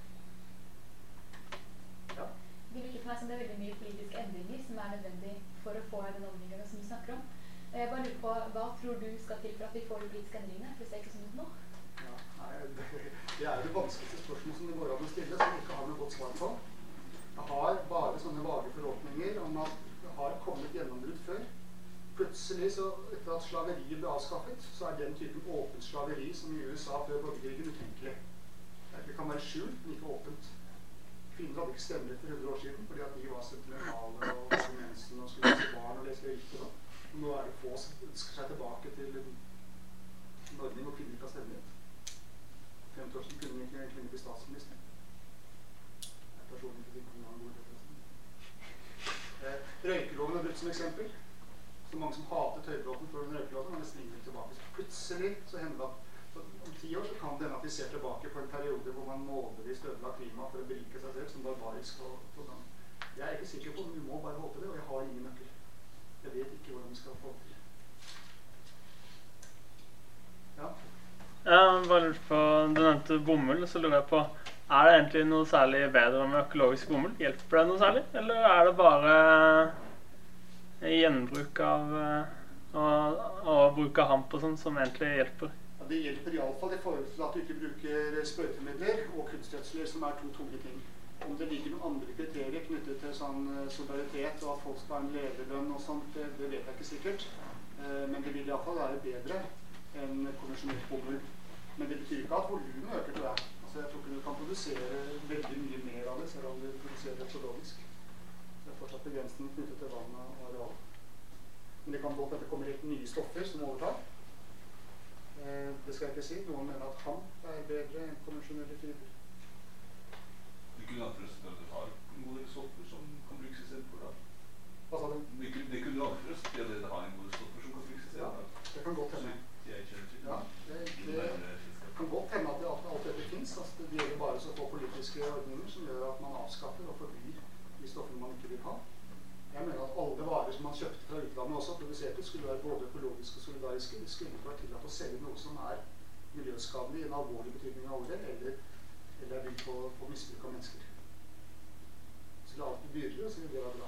S1: Ja.
S5: Det virker for meg som det er veldig mye politiske endringer som er nødvendig for å få den omleggingen som du snakker om. Jeg bare lurer på, hva tror du skal til for at vi får de politiske endringene? For det ser ikke sånn ut nå.
S1: Ja, nei, det er det vanskeligste spørsmål som det går an å stille, som vi ikke har noe godt svar på. Jeg har bare sånne vage forhåpninger om at det har kommet gjennombrudd før. Plutselig, så etter at slaveriet ble avskaffet, så er den typen åpent slaveri som i USA før borgerkrigen utenkelig. Det kan være skjult, men ikke åpent. Kvinner hadde ikke stemmerett for 100 år siden, fordi at de var sentimentale og mensen og skulle lese barn og lese riktig. Nå er det få som ønsker seg tilbake til en ordning hvor kvinner ikke har stemmerett. 50 år siden kunne ikke en kvinne bli statsminister. Jeg personlig ikke tenker noen god representant. Røykeloven er brukt som eksempel. Så mange som hater Tøybråten for den røykeloven, men det svinger tilbake. Så plutselig så hender det at om 10 år så kan det hende at vi ser tilbake på en periode hvor man målbevisst ødela klima for å berike seg selv som barbarisk og sånn. Jeg er ikke sikker på, men vi må bare håpe det, og jeg har ingen nøkkel. Jeg vet ikke hvordan vi skal få det til. Ja?
S6: Bare på, du nevnte bomull, så lurer jeg på, er det egentlig noe særlig bedre med økologisk bomull? Hjelper det noe særlig? Eller er det bare gjenbruk av og bruk av hamp og sånn som egentlig hjelper?
S1: Det hjelper i alle fall i forhold til at du ikke bruker sprøytemidler og kunstgjødsler, som er 2 tunge ting. Om det ligger noen andre kriterier knyttet til sånn solidaritet og at folk skal ha en lederlønn og sånt, det vet jeg ikke sikkert. Men det vil i hvert fall være bedre enn konvensjonelt bomull. Men det betyr ikke at volumet øker, tror jeg. Altså, jeg tror ikke du kan produsere veldig mye mer av det, selv om du produserer det økologisk. Det er fortsatt begrensning knyttet til vann og areal. Men det kan godt at det kommer helt nye stoffer som overtar. Det skal jeg ikke si. Noen mener at kamp er bedre enn konvensjonelle fiber.
S4: Det kunne anføres at det har en god del stoffer som kan brukes i stedet for da.
S1: Hva sa du?
S4: Det kunne anføres at det har en god del stoffer som kan brukes i stedet for da.
S1: Det kan godt hende.
S4: Jeg kjenner til.
S1: Ja, det kan godt hende at alt dette finnes. Altså, det gjelder bare så få politiske ordninger som gjør at man avskaffer og forbyr de stoffene man ikke vil ha. Jeg mener at alle varer som man kjøpte fra utlandet også produserte, skulle være både økologiske og solidariske. Det skulle ikke være tillatt å selge noe som er miljøskadelig i en alvorlig betydning av ordet, eller er bygd på misbruk av mennesker. Så det er alltid dyrere, så vil det være bra.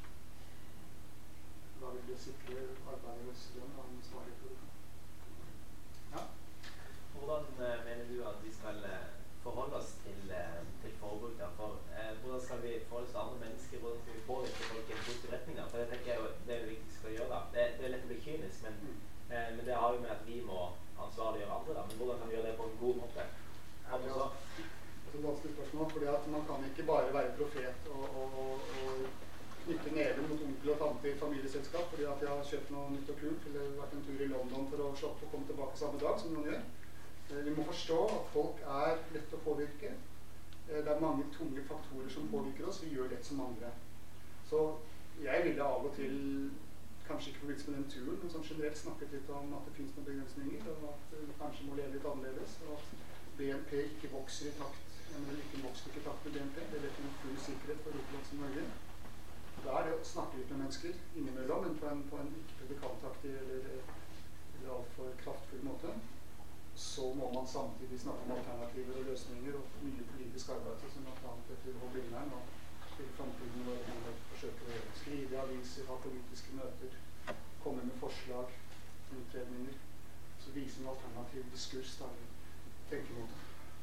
S1: Da vil det sikre arbeidernes lønn og en svarlig produksjon. Ja.
S7: Hvordan mener du at vi skal forholde oss til forbruk der? Hvordan skal vi forholde oss til andre mennesker? Hvordan skal vi påvirke folk i en positiv retning der? For det tenker jeg det er det viktigste å gjøre da. Det er lett å bli kynisk, men det har jo med at vi må ansvarliggjøre andre da. Men hvordan kan vi gjøre det på en god måte?
S1: Det er et vanskelig spørsmål, fordi at man kan ikke bare være profet og knytte neven mot onkel og tante i familieselskap, fordi at jeg har kjøpt noe nytt og kult, eller vært en tur i London for å shoppe og komme tilbake samme dag, som noen gjør. Vi må forstå at folk er lett å påvirke. Det er mange tunge faktorer som påvirker oss. Vi gjør lett som andre. Så jeg ville av og til, kanskje ikke forbindelse med den turen, men som generelt snakket litt om at det finnes noen begrensninger, og at vi kanskje må leve litt annerledes, og at BNP ikke vokser i takt. Ikke vokser ikke i takt med BNP. Det er ikke noen full sikkerhet for et land som Norge. Da er det å snakke litt med mennesker innimellom, men på en ikke predikantaktig eller altfor kraftfull måte. Så må man samtidig snakke om alternativer og løsninger og mye politisk arbeid, som blant annet etter H-bilderen og til fremtiden hvor man forsøker å skrive i aviser, ha politiske møter, komme med forslag, utredninger, så vise en alternativ diskurs da vi tenker mot det.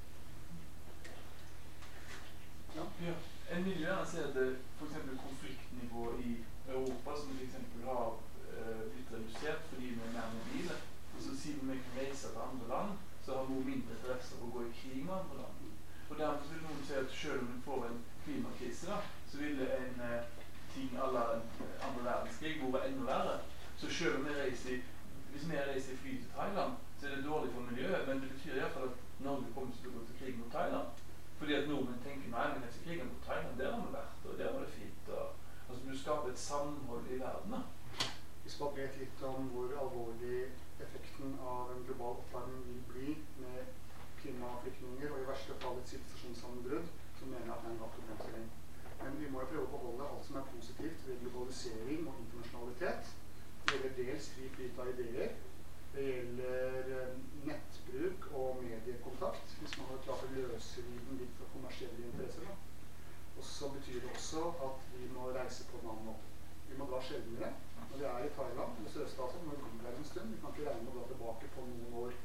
S1: Ja.
S2: Ja. En vil gjerne se at for eksempel konfliktnivået i Europa, som for eksempel har blitt redusert fordi vi er mer mobile. Så siden vi kan reise til andre land, så har vi mindre interesse for å gå i krig med andre land. Og dermed vil noen si at selv om vi får en klimakrise, da, så ville en ting à la andre verdenskrig vært enda verre. Så selv om hvis vi reiser i fly til Thailand, så er det dårlig for miljøet, men det betyr i hvert fall at Norge kommer til å gå til krig mot Thailand. Fordi at nordmenn tenker, nei, men etter krigen mot Thailand, der har vi vært, og der var det fint. Altså, du skaper et samhold i verden, da.
S1: Hvis man vet litt om hvor alvorlig effekten av en global oppvarming vil bli med klimaflyktninger og i verste fall et sivilisasjonssammenbrudd, så mener jeg at det er en problemstilling. Men vi må jo prøve å beholde alt som er positivt ved globalisering og internasjonalitet. Det gjelder dels fri flyt av ideer. Det gjelder nettbruk og mediekontakt, hvis man har klart å løse den litt for kommersielle interesser. Og så betyr det også at vi må reise på en annen måte. Vi må dra sjeldnere. Når vi er i Thailand eller Sør-Øst-Asia, må vi bli der en stund. Vi kan ikke regne med å dra tilbake på noen år.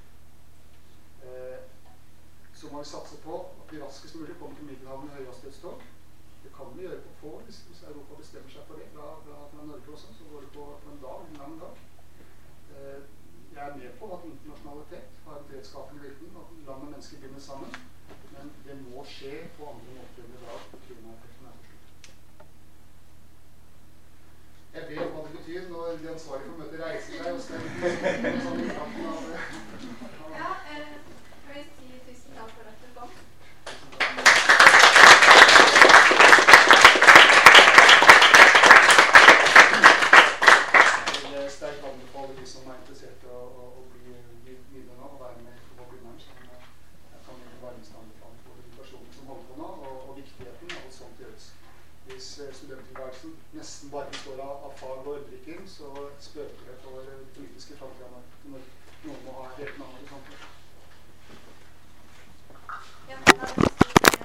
S1: Så må vi satse på at vi raskest mulig kommer til Middelhavet med høyhastighetstog. Det kan vi gjøre på få hvis Europa bestemmer seg for det. Fra Norge også, så går det på en dag, en lang dag. Jeg er med på at internasjonalitet har en fredsskapende virkning, at land og mennesker binder sammen. Men det må skje på andre måter enn i dag. Klimaeffekten er for slutt. Jeg vet hva det betyr når de ansvarlige for møtet reiser seg og stemmer sånn i kraft av det.
S5: Ja, jeg vil si tusen takk for at du kom.
S1: Jeg vil sterkt anbefale de som er interessert i å bli videre nå og være med på H-bilderen, som jeg kan gi varmeste anbefaling for de personene som holder på nå, og viktigheten av at sånt gjøres. Hvis studenttilværelsen nesten bare består av fag og øldrikking, så spøker det for politiske framtida når noen må ha helt navn i samfunnet.
S5: Ja,